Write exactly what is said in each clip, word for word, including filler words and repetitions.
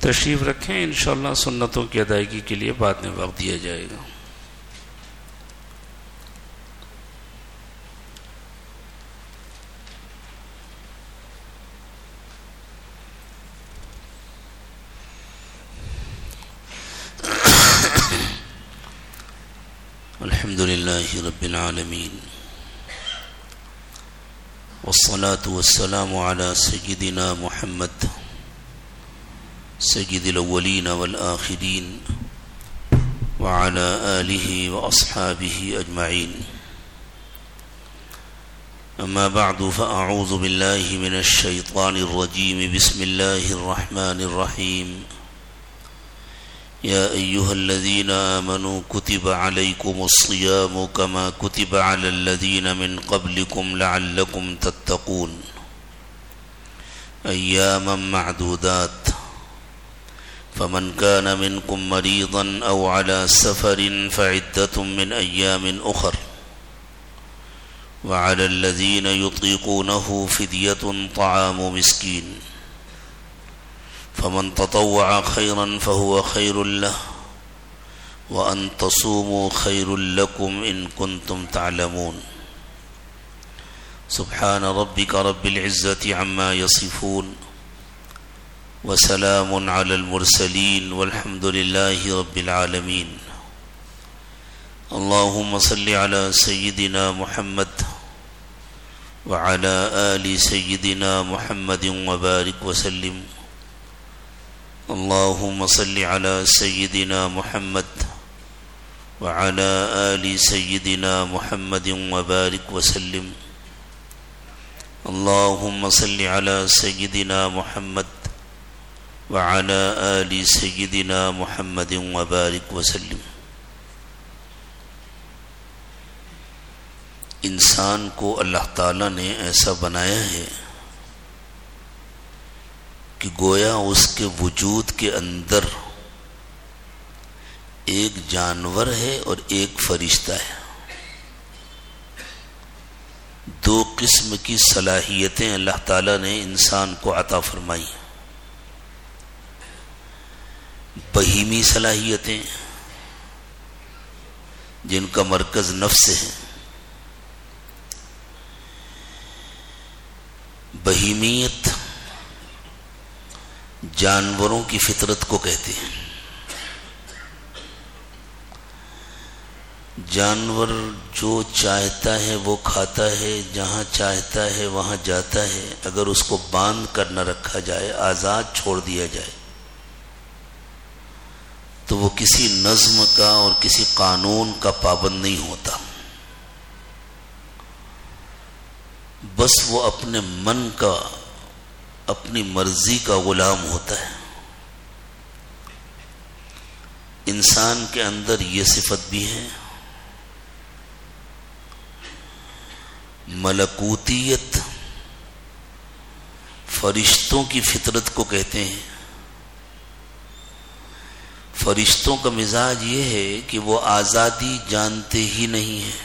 تشریف رکھیں، انشاءاللہ سنتوں کی ادائیگی کے لیے بعد میں وقت دیا جائے گا۔ الحمد لله رب العالمين والصلاة والسلام على سيدنا محمد سيد الأولين والآخرين وعلى آله وأصحابه أجمعين. أما بعد فأعوذ بالله من الشيطان الرجيم. بسم الله الرحمن الرحيم. يا أيها الذين آمنوا كتب عليكم الصيام كما كتب على الذين من قبلكم لعلكم تتقون أياما معدودات فمن كان منكم مريضا أو على سفر فعدة من أيام أخر وعلى الذين يطيقونه فدية طعام مسكين فمن تطوع خيرا فهو خير له وأن تصوموا خير لكم إن كنتم تعلمون. سبحان ربك رب العزة عما يصفون وسلام على المرسلين والحمد لله رب العالمين. اللهم صل على سيدنا محمد وعلى آل سيدنا محمد وبارك وسلم. اللهم صل على سيدنا محمد وعلى آل سيدنا محمد وبارك وسلم. اللهم صل على سيدنا محمد وعلى آل سيدنا محمد وبارك وسلم. انسان کو اللہ تعالیٰ نے ایسا بنایا ہے کہ گویا اس کے وجود کے اندر ایک جانور ہے اور ایک فرشتہ ہے. دو قسم کی صلاحیتیں اللہ تعالیٰ نے انسان کو عطا فرمائی. بہیمی صلاحیتیں جن کا مرکز نفس ہے. بہیمیت جانوروں کی فطرت کو کہتے ہیں. جانور جو چاہتا ہے وہ کھاتا ہے، جہاں چاہتا ہے وہاں جاتا ہے. اگر اس کو باندھ کر نہ رکھا جائے، آزاد چھوڑ دیا جائے، تو وہ کسی نظم کا اور کسی قانون کا پابند نہیں ہوتا. بس وہ اپنے من کا، اپنی مرضی کا غلام ہوتا ہے. انسان کے اندر یہ صفت بھی ہے. ملکوتیت فرشتوں کی فطرت کو کہتے ہیں. فرشتوں کا مزاج یہ ہے کہ وہ آزادی جانتے ہی نہیں ہیں.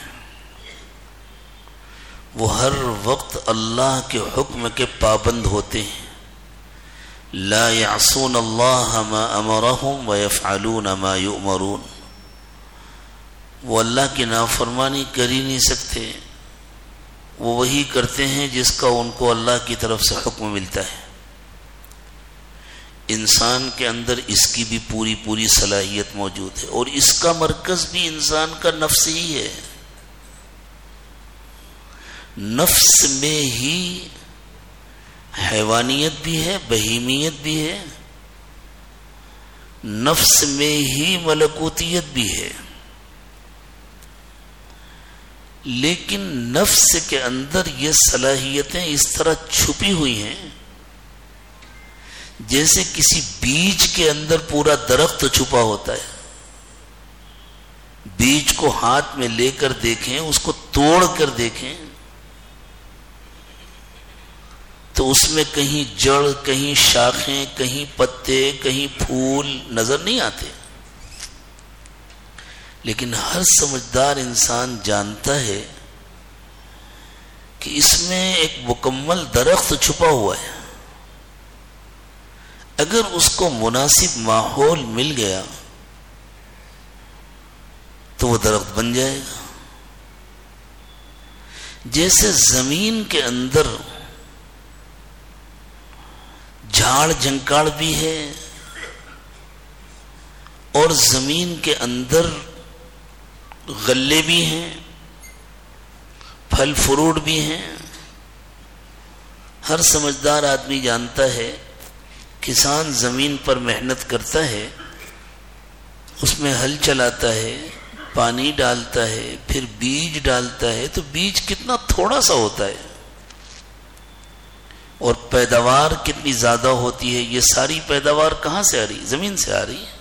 وہ ہر وقت اللہ کے حکم کے پابند ہوتے ہیں. لا يعصون اللہ ما امرهم ويفعلون ما يؤمرون. وہ اللہ کی نافرمانی کر ہی نہیں سکتے. وہ وہی کرتے ہیں جس کا ان کو اللہ کی طرف سے حکم ملتا ہے. انسان کے اندر اس کی بھی پوری پوری صلاحیت موجود ہے، اور اس کا مرکز بھی انسان کا نفس ہی ہے. نفس میں ہی حیوانیت بھی ہے، بہیمیت بھی ہے، نفس میں ہی ملکوتیت بھی ہے. لیکن نفس کے اندر یہ صلاحیتیں اس طرح چھپی ہوئی ہیں جیسے کسی بیج کے اندر پورا درخت چھپا ہوتا ہے. بیج کو ہاتھ میں لے کر دیکھیں، اس کو توڑ کر دیکھیں تو اس میں کہیں جڑ، کہیں شاخیں، کہیں پتے، کہیں پھول نظر نہیں آتے. لیکن ہر سمجھدار انسان جانتا ہے کہ اس میں ایک مکمل درخت چھپا ہوا ہے. اگر اس کو مناسب ماحول مل گیا تو وہ درخت بن جائے گا. جیسے زمین کے اندر جھاڑ جھنکاڑ بھی ہے اور زمین کے اندر غلے بھی ہیں، پھل فروٹ بھی ہیں. ہر سمجھدار آدمی جانتا ہے کسان زمین پر محنت کرتا ہے، اس میں ہل چلاتا ہے، پانی ڈالتا ہے، پھر بیج ڈالتا ہے، تو بیج کتنا تھوڑا سا ہوتا ہے اور پیداوار کتنی زیادہ ہوتی ہے. یہ ساری پیداوار کہاں سے آ رہی؟ زمین سے آ رہی ہے.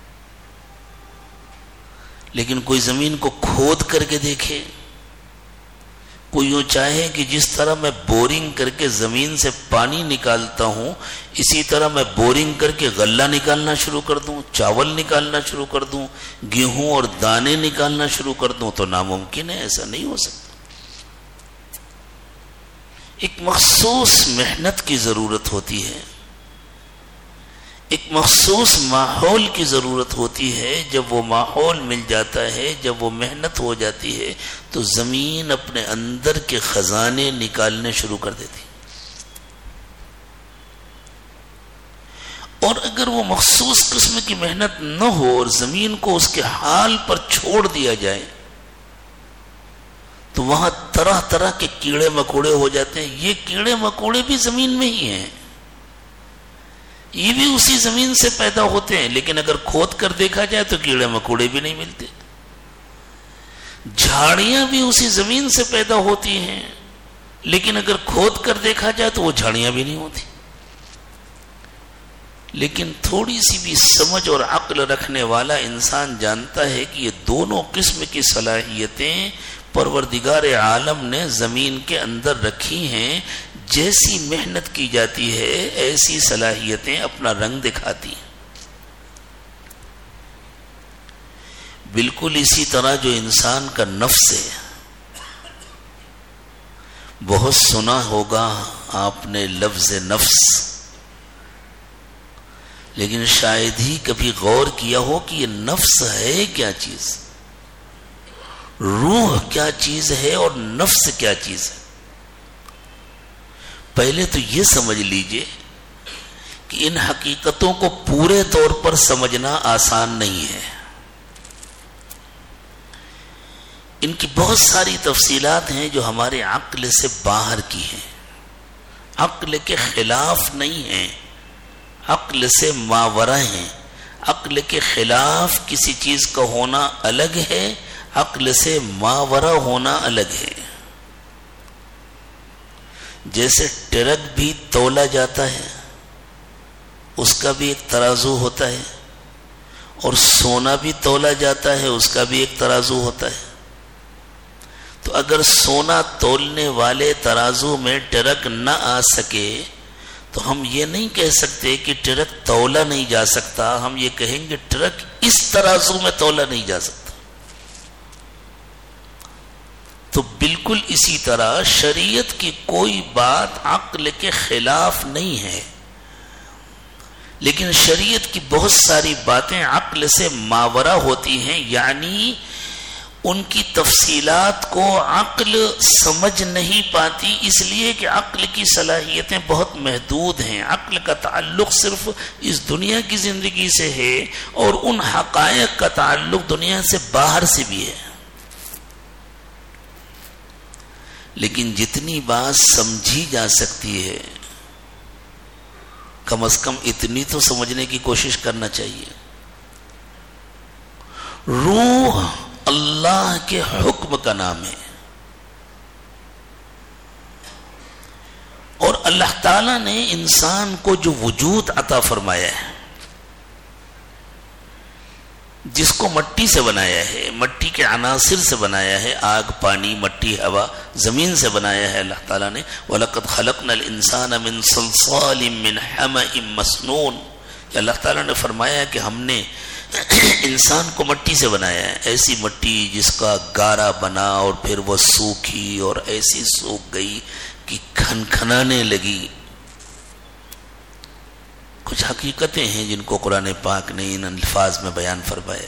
لیکن کوئی زمین کو کھود کر کے دیکھے، کوئی یوں چاہے کہ جس طرح میں بورنگ کر کے زمین سے پانی نکالتا ہوں اسی طرح میں بورنگ کر کے غلہ نکالنا شروع کر دوں، چاول نکالنا شروع کر دوں، گیہوں اور دانے نکالنا شروع کر دوں، تو ناممکن ہے، ایسا نہیں ہو سکتا. ایک مخصوص محنت کی ضرورت ہوتی ہے، ایک مخصوص ماحول کی ضرورت ہوتی ہے. جب وہ ماحول مل جاتا ہے، جب وہ محنت ہو جاتی ہے، تو زمین اپنے اندر کے خزانے نکالنے شروع کر دیتی. اور اگر وہ مخصوص قسم کی محنت نہ ہو اور زمین کو اس کے حال پر چھوڑ دیا جائے تو وہاں طرح طرح کے کیڑے مکوڑے ہو جاتے ہیں. یہ کیڑے مکوڑے بھی زمین میں ہی ہیں، یہ بھی اسی زمین سے پیدا ہوتے ہیں، لیکن اگر کھود کر دیکھا جائے تو کیڑے مکوڑے بھی نہیں ملتے. جھاڑیاں بھی اسی زمین سے پیدا ہوتی ہیں، لیکن اگر کھود کر دیکھا جائے تو وہ جھاڑیاں بھی نہیں ہوتی. لیکن تھوڑی سی بھی سمجھ اور عقل رکھنے والا انسان جانتا ہے کہ یہ دونوں قسم کی صلاحیتیں پروردگار عالم نے زمین کے اندر رکھی ہیں. جیسی محنت کی جاتی ہے ایسی صلاحیتیں اپنا رنگ دکھاتی ہیں. بالکل اسی طرح جو انسان کا نفس ہے، بہت سنا ہوگا آپ نے لفظ نفس، لیکن شاید ہی کبھی غور کیا ہو کہ یہ نفس ہے کیا چیز، روح کیا چیز ہے اور نفس کیا چیز ہے. پہلے تو یہ سمجھ لیجئے کہ ان حقیقتوں کو پورے طور پر سمجھنا آسان نہیں ہے. ان کی بہت ساری تفصیلات ہیں جو ہمارے عقل سے باہر کی ہیں، عقل کے خلاف نہیں ہیں، عقل سے ماورا ہیں. عقل کے خلاف کسی چیز کا ہونا الگ ہے، عقل سے ماورا ہونا الگ ہے. جیسے ٹرک بھی تولا جاتا ہے، اس کا بھی ایک ترازو ہوتا ہے، اور سونا بھی تولا جاتا ہے، اس کا بھی ایک ترازو ہوتا ہے. تو اگر سونا تولنے والے ترازو میں ٹرک نہ آ سکے تو ہم یہ نہیں کہہ سکتے کہ ٹرک تولا نہیں جا سکتا، ہم یہ کہیں گے ٹرک اس ترازو میں تولا نہیں جا سکتا. تو بالکل اسی طرح شریعت کی کوئی بات عقل کے خلاف نہیں ہے، لیکن شریعت کی بہت ساری باتیں عقل سے ماورا ہوتی ہیں، یعنی ان کی تفصیلات کو عقل سمجھ نہیں پاتی، اس لیے کہ عقل کی صلاحیتیں بہت محدود ہیں. عقل کا تعلق صرف اس دنیا کی زندگی سے ہے اور ان حقائق کا تعلق دنیا سے باہر سے بھی ہے. لیکن جتنی بات سمجھی جا سکتی ہے کم از کم اتنی تو سمجھنے کی کوشش کرنا چاہیے. روح اللہ کے حکم کا نام ہے، اور اللہ تعالی نے انسان کو جو وجود عطا فرمایا ہے، جس کو مٹی سے بنایا ہے، مٹی کے عناصر سے بنایا ہے، آگ، پانی، مٹی، ہوا، زمین سے بنایا ہے اللہ تعالیٰ نے. وَلَقَدْ خَلَقْنَا الْإِنسَانَ مِنْ صَلْصَالٍ مِّنْ حَمَإٍ مَسْنُونٍ. کہ اللہ تعالیٰ نے فرمایا کہ ہم نے انسان کو مٹی سے بنایا ہے، ایسی مٹی جس کا گارا بنا اور پھر وہ سوکھی اور ایسی سوکھ گئی کہ کھنکھنانے لگی. کچھ حقیقتیں ہیں جن کو قرآن پاک نے ان الفاظ میں بیان فرمایا.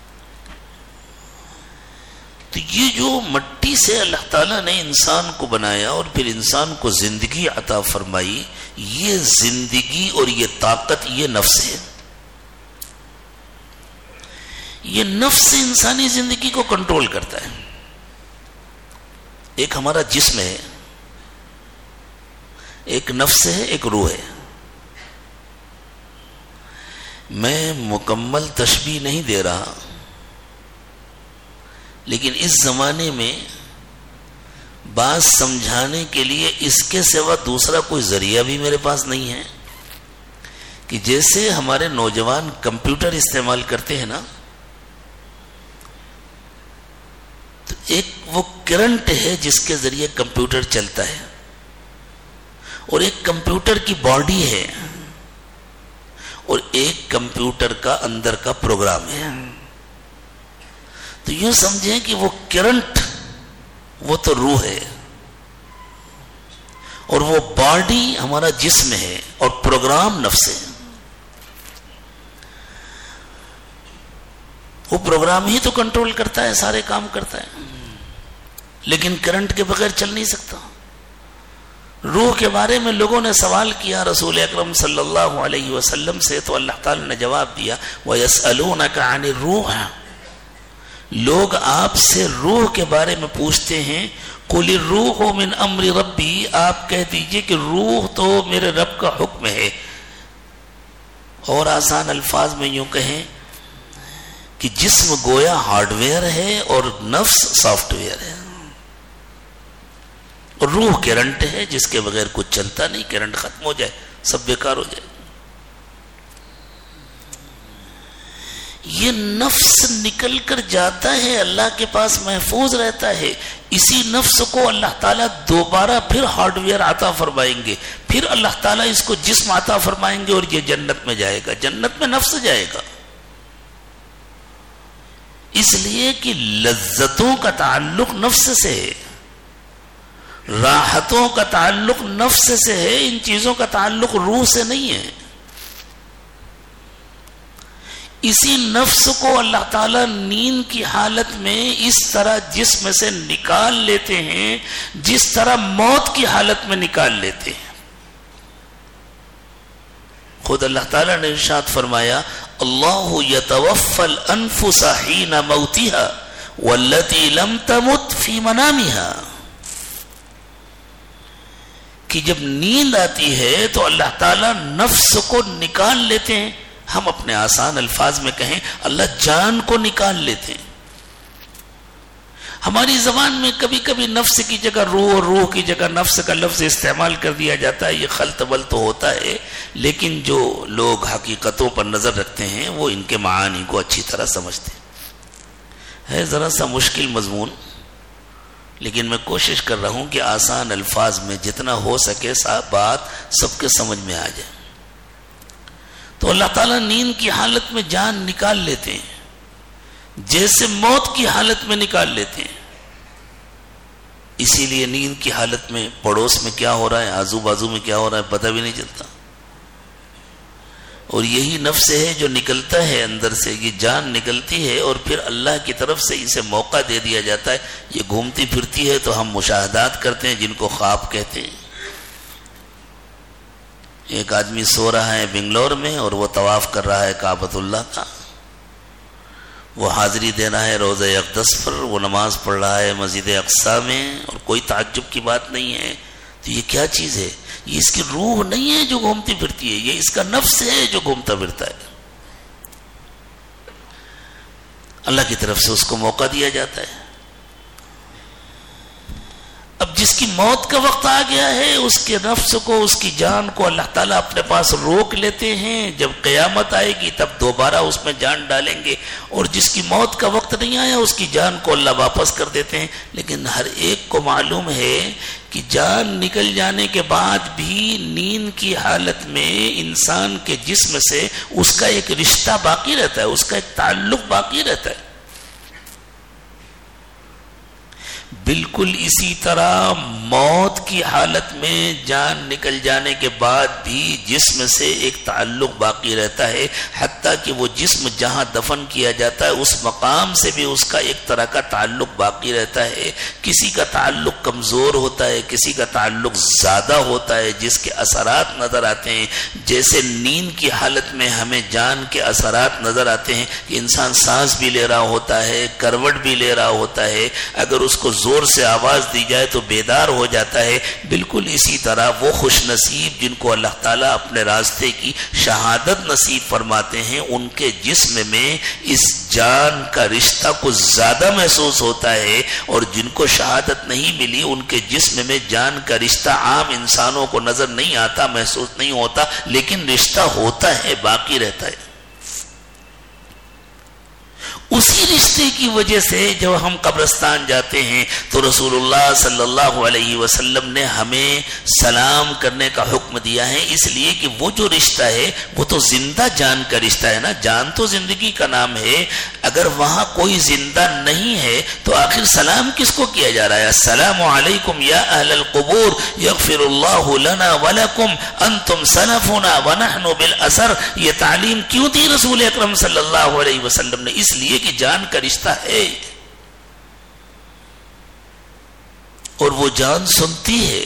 تو یہ جو مٹی سے اللہ تعالیٰ نے انسان کو بنایا اور پھر انسان کو زندگی عطا فرمائی، یہ زندگی اور یہ طاقت یہ نفس ہے. یہ نفس انسانی زندگی کو کنٹرول کرتا ہے. ایک ہمارا جسم ہے، ایک نفس ہے، ایک روح ہے. میں مکمل تشبیہ نہیں دے رہا، لیکن اس زمانے میں بات سمجھانے کے لیے اس کے سوا دوسرا کوئی ذریعہ بھی میرے پاس نہیں ہے کہ جیسے ہمارے نوجوان کمپیوٹر استعمال کرتے ہیں نا، تو ایک وہ کرنٹ ہے جس کے ذریعے کمپیوٹر چلتا ہے، اور ایک کمپیوٹر کی باڈی ہے، اور ایک کمپیوٹر کا اندر کا پروگرام ہے. تو یوں سمجھیں کہ وہ کرنٹ وہ تو روح ہے، اور وہ باڈی ہمارا جسم ہے، اور پروگرام نفس ہے. وہ پروگرام ہی تو کنٹرول کرتا ہے، سارے کام کرتا ہے، لیکن کرنٹ کے بغیر چل نہیں سکتا. روح کے بارے میں لوگوں نے سوال کیا رسول اکرم صلی اللہ علیہ وسلم سے، تو اللہ تعالی نے جواب دیا وَيَسْأَلُونَكَ عَنِ الرُّوحِ. لوگ آپ سے روح کے بارے میں پوچھتے ہیں، قُلِ الرُّوحُ مِنْ أَمْرِ رَبِّي. آپ کہہ دیجئے کہ روح تو میرے رب کا حکم ہے. اور آسان الفاظ میں یوں کہیں کہ جسم گویا ہارڈ ویئر ہے اور نفس سافٹ ویئر ہے، اور روح کرنٹ ہے جس کے بغیر کچھ چلتا نہیں. کرنٹ ختم ہو جائے سب بیکار ہو جائے. یہ نفس نکل کر جاتا ہے، اللہ کے پاس محفوظ رہتا ہے. اسی نفس کو اللہ تعالیٰ دوبارہ پھر ہارڈ ویئر عطا فرمائیں گے، پھر اللہ تعالیٰ اس کو جسم عطا فرمائیں گے، اور یہ جنت میں جائے گا. جنت میں نفس جائے گا، اس لیے کہ لذتوں کا تعلق نفس سے ہے، راحتوں کا تعلق نفس سے ہے، ان چیزوں کا تعلق روح سے نہیں ہے. اسی نفس کو اللہ تعالیٰ نیند کی حالت میں اس طرح جسم سے نکال لیتے ہیں جس طرح موت کی حالت میں نکال لیتے ہیں. خود اللہ تعالیٰ نے ارشاد فرمایا اللہ یتوفی الانفس حین موتها والتي لم تمت فی منامها، کہ جب نیند آتی ہے تو اللہ تعالیٰ نفس کو نکال لیتے ہیں. ہم اپنے آسان الفاظ میں کہیں اللہ جان کو نکال لیتے ہیں. ہماری زبان میں کبھی کبھی نفس کی جگہ روح اور روح کی جگہ نفس کا لفظ استعمال کر دیا جاتا ہے. یہ خلط بلط ہوتا ہے، لیکن جو لوگ حقیقتوں پر نظر رکھتے ہیں وہ ان کے معانی کو اچھی طرح سمجھتے ہیں. ہے ذرا سا مشکل مضمون، لیکن میں کوشش کر رہا ہوں کہ آسان الفاظ میں جتنا ہو سکے بات سب کے سمجھ میں آ جائے. تو اللہ تعالیٰ نیند کی حالت میں جان نکال لیتے ہیں جیسے موت کی حالت میں نکال لیتے ہیں. اسی لیے نیند کی حالت میں پڑوس میں کیا ہو رہا ہے، آزو بازو میں کیا ہو رہا ہے پتہ بھی نہیں چلتا. اور یہی نفس ہے جو نکلتا ہے اندر سے، یہ جان نکلتی ہے اور پھر اللہ کی طرف سے اسے موقع دے دیا جاتا ہے. یہ گھومتی پھرتی ہے تو ہم مشاہدات کرتے ہیں جن کو خواب کہتے ہیں. ایک آدمی سو رہا ہے بنگلور میں اور وہ طواف کر رہا ہے کعبۃ اللہ کا، وہ حاضری دے رہا ہے روضہ اقدس پر، وہ نماز پڑھ رہا ہے مسجد اقصیٰ میں، اور کوئی تعجب کی بات نہیں ہے. تو یہ کیا چیز ہے؟ یہ اس کی روح نہیں ہے جو گھومتی پھرتی ہے، یہ اس کا نفس ہے جو گھومتا پھرتا ہے. اللہ کی طرف سے اس کو موقع دیا جاتا ہے. اب جس کی موت کا وقت آ گیا ہے اس کے نفس کو، اس کی جان کو اللہ تعالیٰ اپنے پاس روک لیتے ہیں. جب قیامت آئے گی تب دوبارہ اس میں جان ڈالیں گے، اور جس کی موت کا وقت نہیں آیا اس کی جان کو اللہ واپس کر دیتے ہیں. لیکن ہر ایک کو معلوم ہے کہ جان نکل جانے کے بعد بھی نیند کی حالت میں انسان کے جسم سے اس کا ایک رشتہ باقی رہتا ہے، اس کا ایک تعلق باقی رہتا ہے. بالکل اسی طرح موت کی حالت میں جان نکل جانے کے بعد بھی جسم سے ایک تعلق باقی رہتا ہے، حتیٰ کہ وہ جسم جہاں دفن کیا جاتا ہے اس مقام سے بھی اس کا ایک طرح کا تعلق باقی رہتا ہے. کسی کا تعلق کمزور ہوتا ہے، کسی کا تعلق زیادہ ہوتا ہے، جس کے اثرات نظر آتے ہیں. جیسے نیند کی حالت میں ہمیں جان کے اثرات نظر آتے ہیں کہ انسان سانس بھی لے رہا ہوتا ہے، کروٹ بھی لے رہا ہوتا ہے، اگر اس کو زور سے آواز دی جائے تو بیدار ہو جاتا ہے. بالکل اسی طرح وہ خوش نصیب جن کو اللہ تعالیٰ اپنے راستے کی شہادت نصیب فرماتے ہیں، ان کے جسم میں اس جان کا رشتہ کچھ زیادہ محسوس ہوتا ہے، اور جن کو شہادت نہیں ملی ان کے جسم میں جان کا رشتہ عام انسانوں کو نظر نہیں آتا، محسوس نہیں ہوتا، لیکن رشتہ ہوتا ہے، باقی رہتا ہے. اسی رشتے کی وجہ سے جب ہم قبرستان جاتے ہیں تو رسول اللہ صلی اللہ علیہ وسلم نے ہمیں سلام کرنے کا حکم دیا ہے، اس لیے کہ وہ جو رشتہ ہے وہ تو زندہ جان کا رشتہ ہے نا. جان تو زندگی کا نام ہے، اگر وہاں کوئی زندہ نہیں ہے تو آخر سلام کس کو کیا جا رہا ہے؟ السلام علیکم یا اہل القبور یغفر اللہ لنا ولکم انتم سلفنا ونحن بالاثر. یہ تعلیم کیوں دی رسول اکرم صلی اللہ علیہ وسلم نے؟ اس لیے کہ جان کا رشتہ ہے، اور وہ جان سنتی ہے.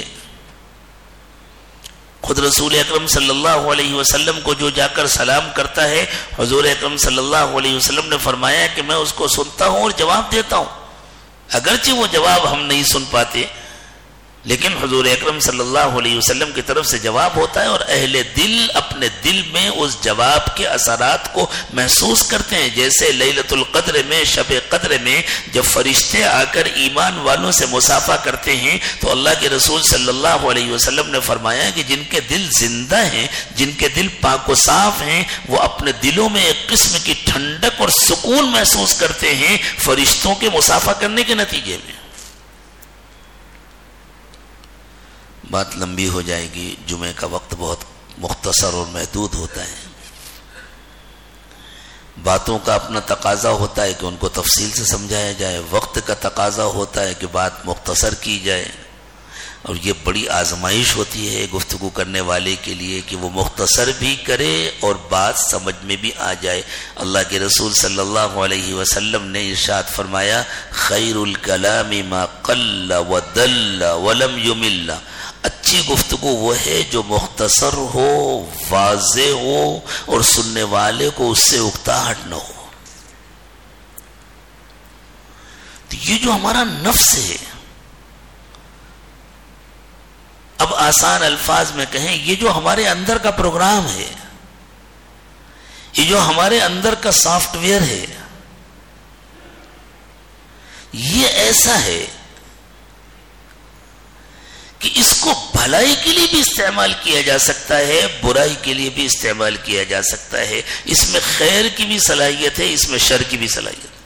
خود رسول اکرم صلی اللہ علیہ وسلم کو جو جا کر سلام کرتا ہے، حضور اکرم صلی اللہ علیہ وسلم نے فرمایا کہ میں اس کو سنتا ہوں اور جواب دیتا ہوں. اگرچہ وہ جواب ہم نہیں سن پاتے، لیکن حضور اکرم صلی اللہ علیہ وسلم کی طرف سے جواب ہوتا ہے، اور اہل دل اپنے دل میں اس جواب کے اثرات کو محسوس کرتے ہیں. جیسے لیلۃ القدر میں، شب قدر میں جب فرشتے آ کر ایمان والوں سے مصافحہ کرتے ہیں تو اللہ کے رسول صلی اللہ علیہ وسلم نے فرمایا کہ جن کے دل زندہ ہیں، جن کے دل پاک و صاف ہیں، وہ اپنے دلوں میں ایک قسم کی ٹھنڈک اور سکون محسوس کرتے ہیں فرشتوں کے مصافحہ کرنے کے نتیجے میں. بات لمبی ہو جائے گی، جمعے کا وقت بہت مختصر اور محدود ہوتا ہے. باتوں کا اپنا تقاضا ہوتا ہے کہ ان کو تفصیل سے سمجھایا جائے، وقت کا تقاضا ہوتا ہے کہ بات مختصر کی جائے، اور یہ بڑی آزمائش ہوتی ہے گفتگو کرنے والے کے لیے کہ وہ مختصر بھی کرے اور بات سمجھ میں بھی آ جائے. اللہ کے رسول صلی اللہ علیہ وسلم نے ارشاد فرمایا، خیر الکلام ما قل ودل ولم یمل. اچھی گفتگو وہ ہے جو مختصر ہو، واضح ہو، اور سننے والے کو اس سے اکتاہٹ نہ ہو. تو یہ جو ہمارا نفس ہے، اب آسان الفاظ میں کہیں، یہ جو ہمارے اندر کا پروگرام ہے، یہ جو ہمارے اندر کا سافٹ ویئر ہے، یہ ایسا ہے کہ اس کو بھلائی کے لیے بھی استعمال کیا جا سکتا ہے، برائی کے لیے بھی استعمال کیا جا سکتا ہے. اس میں خیر کی بھی صلاحیت ہے، اس میں شر کی بھی صلاحیت ہے.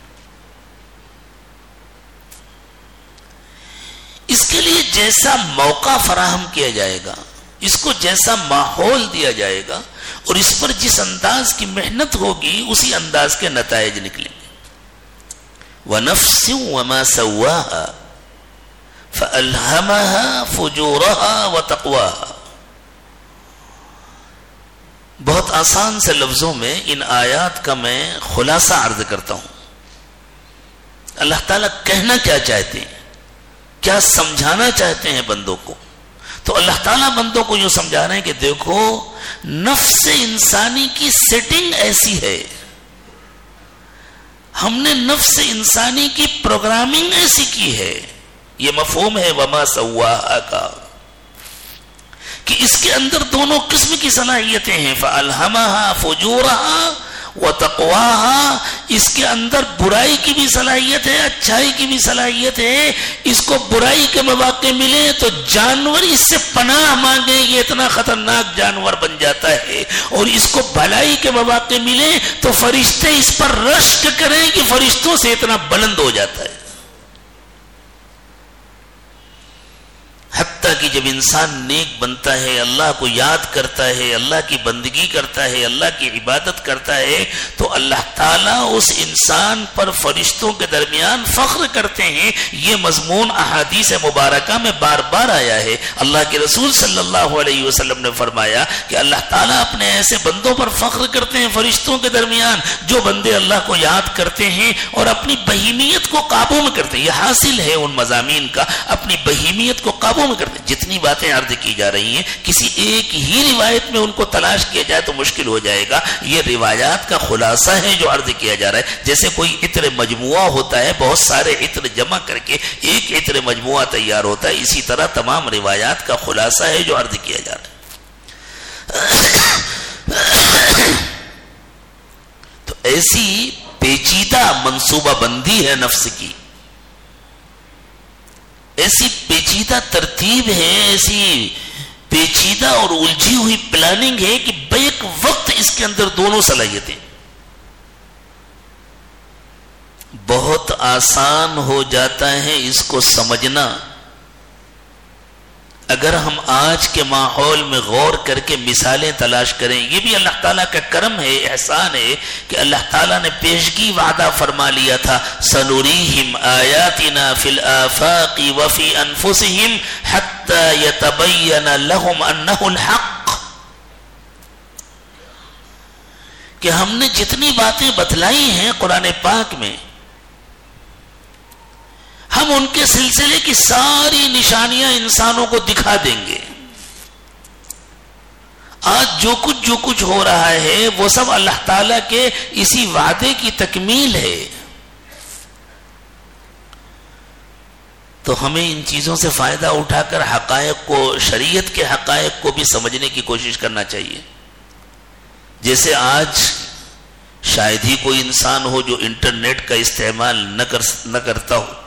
اس کے لیے جیسا موقع فراہم کیا جائے گا، اس کو جیسا ماحول دیا جائے گا، اور اس پر جس انداز کی محنت ہوگی اسی انداز کے نتائج نکلیں گے. وَنَفْسٍ وَمَا سَوَّاهَا فَأَلْهَمَهَا فُجُورَهَا وَتَقْوَاهَا. بہت آسان سے لفظوں میں ان آیات کا میں خلاصہ عرض کرتا ہوں. اللہ تعالیٰ کہنا کیا چاہتے ہیں، کیا سمجھانا چاہتے ہیں بندوں کو؟ تو اللہ تعالیٰ بندوں کو یوں سمجھا رہے ہیں کہ دیکھو، نفس انسانی کی سیٹنگ ایسی ہے، ہم نے نفس انسانی کی پروگرامنگ ایسی کی ہے. یہ مفہوم ہے وما سواہا کا، کہ اس کے اندر دونوں قسم کی صلاحیتیں ہیں. فَأَلْهَمَهَا فُجُورَهَا وَتَقْوَاهَا. اس کے اندر برائی کی بھی صلاحیت ہے، اچھائی کی بھی صلاحیت ہے. اس کو برائی کے مواقع ملے تو جانور اس سے پناہ مانگے، یہ اتنا خطرناک جانور بن جاتا ہے. اور اس کو بھلائی کے مواقع ملے تو فرشتے اس پر رشک کریں کہ فرشتوں سے اتنا بلند ہو جاتا ہے. حتی حتیٰ کہ جب انسان نیک بنتا ہے، اللہ کو یاد کرتا ہے، اللہ کی بندگی کرتا ہے، اللہ کی عبادت کرتا ہے، تو اللہ تعالیٰ اس انسان پر فرشتوں کے درمیان فخر کرتے ہیں۔ یہ مضمون احادیث مبارکہ میں بار بار آیا ہے۔ اللہ کے رسول صلی اللہ علیہ وسلم نے فرمایا کہ اللہ تعالیٰ اپنے ایسے بندوں پر فخر کرتے ہیں فرشتوں کے درمیان جو بندے اللہ کو یاد کرتے ہیں اور اپنی بہیمیت کو قابو میں کرتے ہیں۔ یہ حاصل ہے ان مضامین کا، اپنی بہیمیت کو قابو میں کرتے ہیں۔ جتنی باتیں عرض کی جا رہی ہیں کسی ایک ہی روایت میں ان کو تلاش کیا جائے تو مشکل ہو جائے گا۔ یہ روایات کا خلاصہ ہے جو عرض کیا جا رہا ہے۔ جیسے کوئی عطر مجموعہ ہوتا ہے، بہت سارے عطر جمع کر کے ایک عطر مجموعہ تیار ہوتا ہے، اسی طرح تمام روایات کا خلاصہ ہے جو عرض کیا جا رہا ہے۔ تو ایسی پیچیدہ منصوبہ بندی ہے نفس کی، ایسی پیچیدہ ترتیب ہے، ایسی پیچیدہ اور الجھی ہوئی پلاننگ ہے کہ بیک وقت اس کے اندر دونوں صلاحیتیں۔ بہت آسان ہو جاتا ہے اس کو سمجھنا اگر ہم آج کے ماحول میں غور کر کے مثالیں تلاش کریں۔ یہ بھی اللہ تعالیٰ کا کرم ہے، احسان ہے کہ اللہ تعالیٰ نے پیشگی وعدہ فرما لیا تھا، سنریہم آیاتنا فی الآفاق وفی انفسہم حتی یتبین لہم انہ الحق، کہ ہم نے جتنی باتیں بتلائی ہیں قرآن پاک میں، ہم ان کے سلسلے کی ساری نشانیاں انسانوں کو دکھا دیں گے۔ آج جو کچھ جو کچھ ہو رہا ہے وہ سب اللہ تعالیٰ کے اسی وعدے کی تکمیل ہے۔ تو ہمیں ان چیزوں سے فائدہ اٹھا کر حقائق کو، شریعت کے حقائق کو بھی سمجھنے کی کوشش کرنا چاہیے۔ جیسے آج شاید ہی کوئی انسان ہو جو انٹرنیٹ کا استعمال نہ کر نہ کرتا ہو۔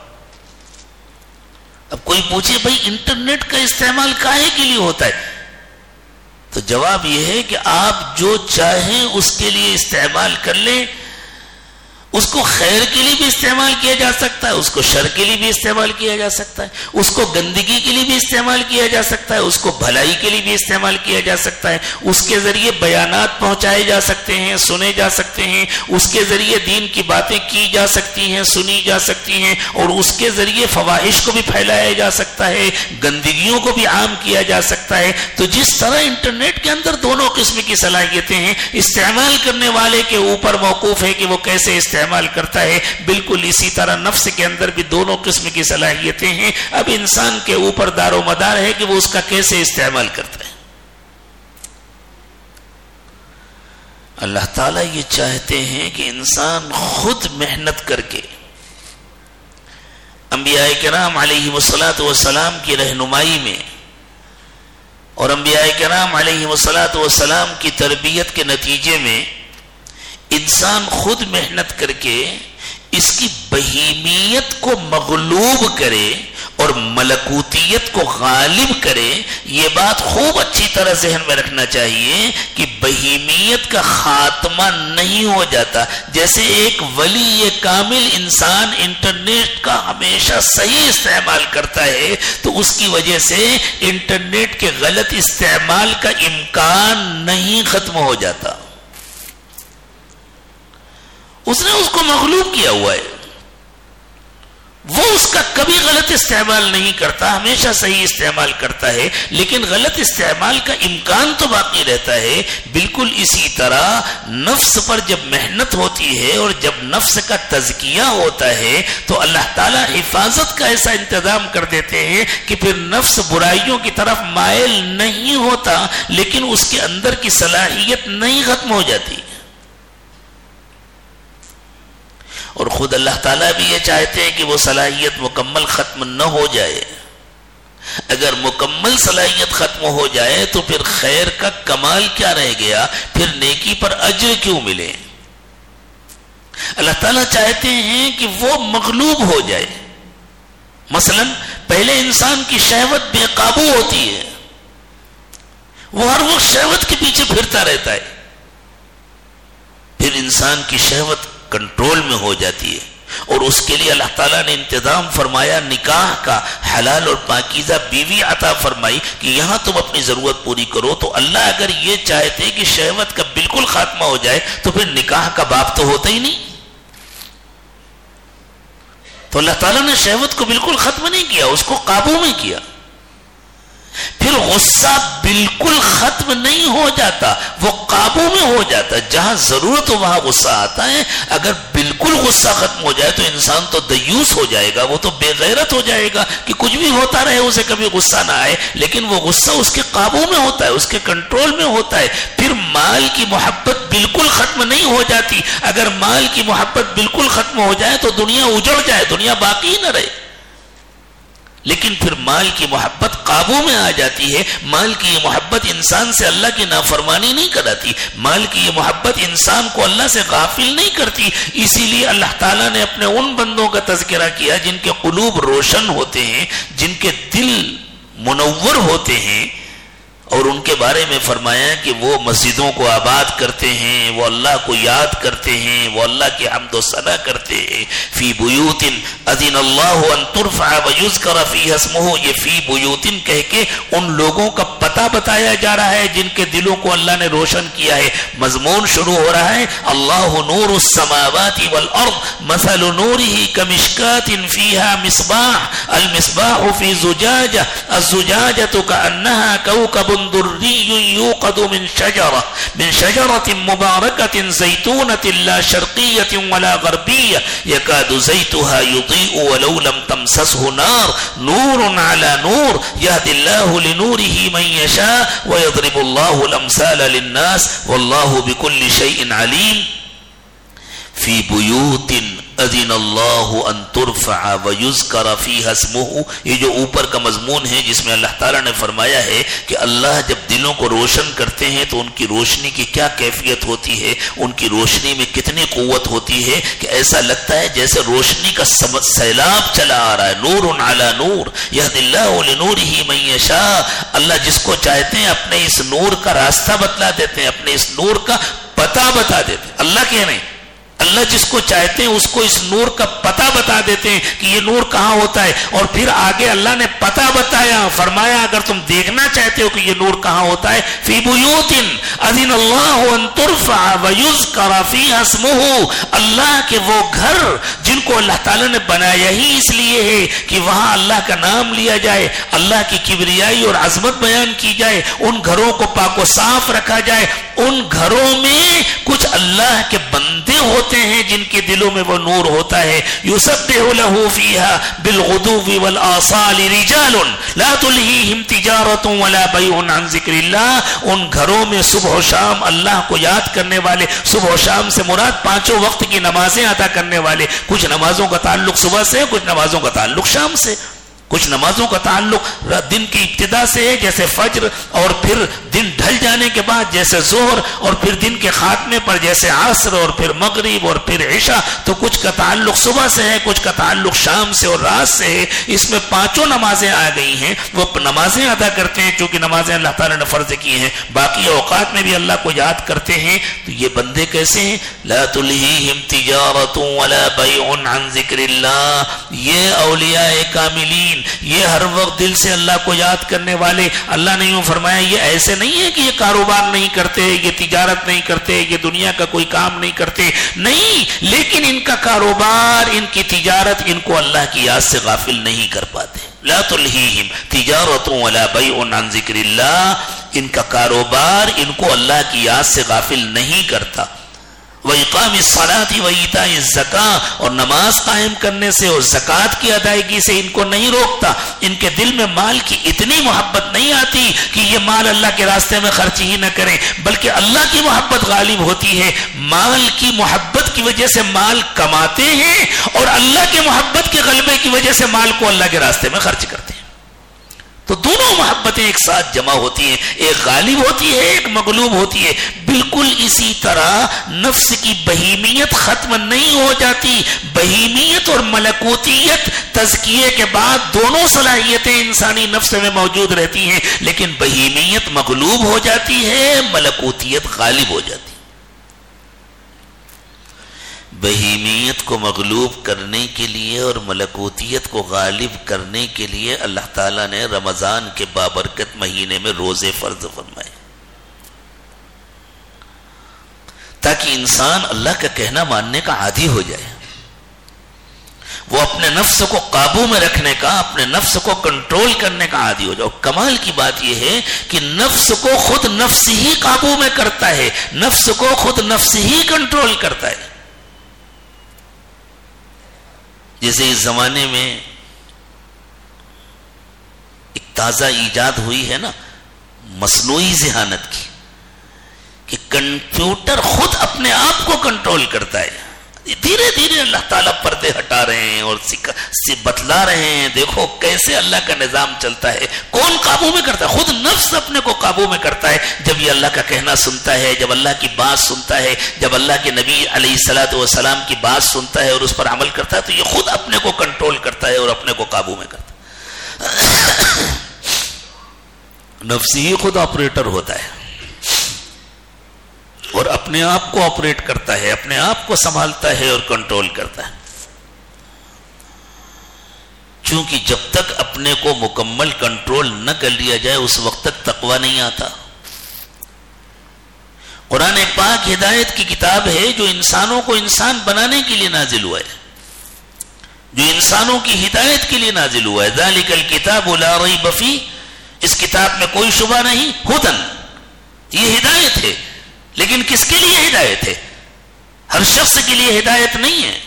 اب کوئی پوچھے بھائی انٹرنیٹ کا استعمال کاہے کے لیے ہوتا ہے، تو جواب یہ ہے کہ آپ جو چاہیں اس کے لیے استعمال کر لیں۔ اس کو خیر کے لیے بھی استعمال کیا جا سکتا ہے، اس کو شر کے لیے بھی استعمال کیا جا سکتا ہے، اس کو گندگی کے لیے بھی استعمال کیا جا سکتا ہے، اس کو بھلائی کے لیے بھی استعمال کیا جا سکتا ہے۔ اس کے ذریعے بیانات پہنچائے جا سکتے ہیں، سنے جا سکتے ہیں، اس کے ذریعے دین کی باتیں کی جا سکتی ہیں، سنی جا سکتی ہیں، اور اس کے ذریعے فواحش کو بھی پھیلایا جا سکتا ہے، گندگیوں کو بھی عام کیا جا سکتا ہے۔ تو جس طرح انٹرنیٹ کے اندر دونوں قسم کی صلاحیتیں ہیں، استعمال کرنے والے کے اوپر موقوف ہے کہ وہ کیسے استعمال استعمال کرتا ہے، بالکل اسی طرح نفس کے اندر بھی دونوں قسم کی صلاحیتیں ہیں۔ اب انسان کے اوپر دار و مدار ہے کہ وہ اس کا کیسے استعمال کرتا ہے۔ اللہ تعالیٰ یہ چاہتے ہیں کہ انسان خود محنت کر کے انبیاء کرام علیہ الصلاۃ والسلام کی رہنمائی میں اور انبیاء کرام علیہ الصلاۃ والسلام کی تربیت کے نتیجے میں انسان خود محنت کر کے اس کی بہیمیت کو مغلوب کرے اور ملکوتیت کو غالب کرے۔ یہ بات خوب اچھی طرح ذہن میں رکھنا چاہیے کہ بہیمیت کا خاتمہ نہیں ہو جاتا۔ جیسے ایک ولی کامل انسان انٹرنیٹ کا ہمیشہ صحیح استعمال کرتا ہے تو اس کی وجہ سے انٹرنیٹ کے غلط استعمال کا امکان نہیں ختم ہو جاتا۔ اس نے اس کو مغلوب کیا ہوا ہے، وہ اس کا کبھی غلط استعمال نہیں کرتا، ہمیشہ صحیح استعمال کرتا ہے، لیکن غلط استعمال کا امکان تو باقی رہتا ہے۔ بالکل اسی طرح نفس پر جب محنت ہوتی ہے اور جب نفس کا تزکیہ ہوتا ہے تو اللہ تعالیٰ حفاظت کا ایسا انتظام کر دیتے ہیں کہ پھر نفس برائیوں کی طرف مائل نہیں ہوتا، لیکن اس کے اندر کی صلاحیت نہیں ختم ہو جاتی۔ اور خود اللہ تعالیٰ بھی یہ چاہتے ہیں کہ وہ صلاحیت مکمل ختم نہ ہو جائے۔ اگر مکمل صلاحیت ختم ہو جائے تو پھر خیر کا کمال کیا رہ گیا، پھر نیکی پر اجر کیوں ملے؟ اللہ تعالیٰ چاہتے ہیں کہ وہ مغلوب ہو جائے۔ مثلا پہلے انسان کی شہوت بے قابو ہوتی ہے، وہ ہر وقت شہوت کے پیچھے پھرتا رہتا ہے، پھر انسان کی شہوت کنٹرول میں ہو جاتی ہے، اور اس کے لیے اللہ تعالیٰ نے انتظام فرمایا نکاح کا، حلال اور پاکیزہ بیوی عطا فرمائی کہ یہاں تم اپنی ضرورت پوری کرو. تو اللہ اگر یہ چاہتے کہ شہوت کا بالکل خاتمہ ہو جائے تو پھر نکاح کا باب تو ہوتا ہی نہیں. تو اللہ تعالیٰ نے شہوت کو بالکل ختم نہیں کیا، اس کو قابو میں کیا. پھر غصہ بالکل ختم نہیں ہو جاتا، وہ قابو میں ہو جاتا. جہاں ضرورت ہو وہاں غصہ آتا ہے. اگر بالکل غصہ ختم ہو جائے تو انسان تو دیوس ہو جائے گا، وہ تو بے غیرت ہو جائے گا کہ کچھ بھی ہوتا رہے اسے کبھی غصہ نہ آئے. لیکن وہ غصہ اس کے قابو میں ہوتا ہے، اس کے کنٹرول میں ہوتا ہے. پھر مال کی محبت بالکل ختم نہیں ہو جاتی. اگر مال کی محبت بالکل ختم ہو جائے تو دنیا اجڑ جائے، دنیا باقی نہ رہے. لیکن پھر مال کی محبت قابو میں آ جاتی ہے. مال کی یہ محبت انسان سے اللہ کی نافرمانی نہیں کراتی. مال کی یہ محبت انسان کو اللہ سے غافل نہیں کرتی. اسی لیے اللہ تعالیٰ نے اپنے ان بندوں کا تذکرہ کیا جن کے قلوب روشن ہوتے ہیں، جن کے دل منور ہوتے ہیں، اور ان کے بارے میں فرمایا کہ وہ مسجدوں کو آباد کرتے ہیں، وہ اللہ کو یاد کرتے ہیں، وہ اللہ کی حمد و ثنا کرتے ہیں. فی بیوت اذن اللہ ان ترفع ویذکر فیہا اسمہ. یہ فی بیوت کہہ کے ان لوگوں کا پتہ بتایا جا رہا ہے جن کے دلوں کو اللہ نے روشن کیا ہے. مضمون شروع ہو رہا ہے اللہ نور السماوات والارض مثل نورہ کمشکات فیہا مصباح المصباح فی زجاجہ الزجاجۃ کأنہا کوکب دري يوقد من شجرة من شجرة مباركة زيتونة لا شرقية ولا غربية يكاد زيتها يضيء ولو لم تمسسه نار نور على نور يهدي الله لنوره من يشاء ويضرب الله الأمثال للناس والله بكل شيء عليم. فی بیوت اذن اللہ ان ترفع ویذکر فیہا اسمہ. یہ جو اوپر کا مضمون ہے جس میں اللہ تعالیٰ نے فرمایا ہے کہ اللہ جب دلوں کو روشن کرتے ہیں تو ان کی روشنی کی کیا کیفیت ہوتی ہے، ان کی روشنی میں کتنی قوت ہوتی ہے کہ ایسا لگتا ہے جیسے روشنی کا سیلاب چلا آ رہا ہے. نور علی نور یہدی اللہ لنورہ من یشاء. اللہ جس کو چاہتے ہیں اپنے اس نور کا راستہ بتلا دیتے ہیں، اپنے اس نور کا پتہ بتا دیتے ہیں. اللہ کہہ رہے ہیں اللہ جس کو چاہتے ہیں اس کو اس نور کا پتہ بتا دیتے ہیں کہ یہ نور کہاں ہوتا ہے. اور پھر آگے اللہ نے پتہ بتایا، فرمایا اگر تم دیکھنا چاہتے ہو کہ یہ نور کہاں ہوتا ہے فی بیوت اذن اللہ ان ترفع ویذکر فیہا اسمہ. اللہ کے وہ گھر جن کو اللہ تعالیٰ نے بنایا ہی اس لیے ہے کہ وہاں اللہ کا نام لیا جائے، اللہ کی کبریائی اور عظمت بیان کی جائے، ان گھروں کو پاک و صاف رکھا جائے. ان گھروں میں کچھ اللہ کے بندے ہوتے ہیں جن کے دلوں میں وہ نور ہوتا ہے. یسبح لہ فیہا بالغدو والآصال رجال لا تلہیہم تجارت ولا بیع عن ذکر اللہ. ان گھروں میں صبح و شام اللہ کو یاد کرنے والے، صبح و شام سے مراد پانچوں وقت کی نمازیں ادا کرنے والے. کچھ نمازوں کا تعلق صبح سے، کچھ نمازوں کا تعلق شام سے، کچھ نمازوں کا تعلق دن کی ابتدا سے ہے جیسے فجر، اور پھر دن ڈھل جانے کے بعد جیسے ظہر، اور پھر دن کے خاتمے پر جیسے عصر، اور پھر مغرب، اور پھر عشاء. تو کچھ کا تعلق صبح سے ہے، کچھ کا تعلق شام سے اور رات سے ہے. اس میں پانچوں نمازیں آ گئی ہیں. وہ نمازیں ادا کرتے ہیں چونکہ نمازیں اللہ تعالیٰ نے فرض کی ہیں. باقی اوقات میں بھی اللہ کو یاد کرتے ہیں. تو یہ بندے کیسے ہیں؟ لا تلہیہم تجارت ولا بیع عن ذکر اللہ. یہ اولیاء کاملین، یہ ہر وقت دل سے اللہ کو یاد کرنے والے. اللہ نے یوں فرمایا یہ ایسے نہیں ہے کہ یہ کاروبار نہیں کرتے، یہ تجارت نہیں کرتے، یہ دنیا کا کوئی کام نہیں کرتے، نہیں، لیکن ان کا کاروبار، ان کی تجارت ان کو اللہ کی یاد سے غافل نہیں کر پاتے. لا تلہیہم تجارت ولا بیع عن ذکر اللہ. ان کا کاروبار ان کو اللہ کی یاد سے غافل نہیں کرتا. وَإِقَامِ الصَّلَاةِ وَإِيتَاءِ الزَّكَاةِ. اور نماز قائم کرنے سے اور زکوٰۃ کی ادائیگی سے ان کو نہیں روکتا. ان کے دل میں مال کی اتنی محبت نہیں آتی کہ یہ مال اللہ کے راستے میں خرچ ہی نہ کریں، بلکہ اللہ کی محبت غالب ہوتی ہے. مال کی محبت کی وجہ سے مال کماتے ہیں اور اللہ کی محبت کے غلبے کی وجہ سے مال کو اللہ کے راستے میں خرچ کرتے ہیں. تو دونوں محبتیں ایک ساتھ جمع ہوتی ہیں، ایک غالب ہوتی ہے، ایک مغلوب ہوتی ہے. بالکل اسی طرح نفس کی بہیمیت ختم نہیں ہو جاتی. بہیمیت اور ملکوتیت تزکیے کے بعد دونوں صلاحیتیں انسانی نفس میں موجود رہتی ہیں، لیکن بہیمیت مغلوب ہو جاتی ہے، ملکوتیت غالب ہو جاتی ہے. بہیمیت کو مغلوب کرنے کے لیے اور ملکوتیت کو غالب کرنے کے لیے اللہ تعالیٰ نے رمضان کے بابرکت مہینے میں روزے فرض فرمائے، تاکہ انسان اللہ کا کہنا ماننے کا عادی ہو جائے، وہ اپنے نفس کو قابو میں رکھنے کا، اپنے نفس کو کنٹرول کرنے کا عادی ہو جائے۔ اور کمال کی بات یہ ہے کہ نفس کو خود نفس ہی قابو میں کرتا ہے، نفس کو خود نفس ہی کنٹرول کرتا ہے۔ جیسے اس زمانے میں ایک تازہ ایجاد ہوئی ہے نا مصنوعی ذہانت کی، کہ کمپیوٹر خود اپنے آپ کو کنٹرول کرتا ہے۔ دھیرے دھیرے اللہ تعالیٰ پردے ہٹا رہے ہیں اور بتلا رہے ہیں، دیکھو کیسے اللہ کا نظام چلتا ہے، کون قابو میں کرتا ہے؟ خود نفس اپنے کو قابو میں کرتا ہے جب یہ اللہ کا کہنا سنتا ہے، جب اللہ کی بات سنتا ہے، جب اللہ کے نبی علیہ الصلوۃ والسلام کی بات سنتا ہے اور اس پر عمل کرتا ہے، تو یہ خود اپنے کو کنٹرول کرتا ہے اور اپنے کو قابو میں کرتا ہے۔ نفس ہی خود آپریٹر ہوتا ہے اور اپنے آپ کو آپریٹ کرتا ہے، اپنے آپ کو سنبھالتا ہے اور کنٹرول کرتا ہے۔ چونکہ جب تک اپنے کو مکمل کنٹرول نہ کر لیا جائے اس وقت تک تقویٰ نہیں آتا۔ قرآن پاک ہدایت کی کتاب ہے جو انسانوں کو انسان بنانے کے لیے نازل ہوا ہے، جو انسانوں کی ہدایت کے لیے نازل ہوا ہے۔ ذالک الکتاب لا ریب فیہ، اس کتاب میں کوئی شبہ نہیں، ھدی، یہ ہدایت ہے۔ لیکن کس کے لیے ہدایت ہے؟ ہر شخص کے لیے ہدایت نہیں ہے۔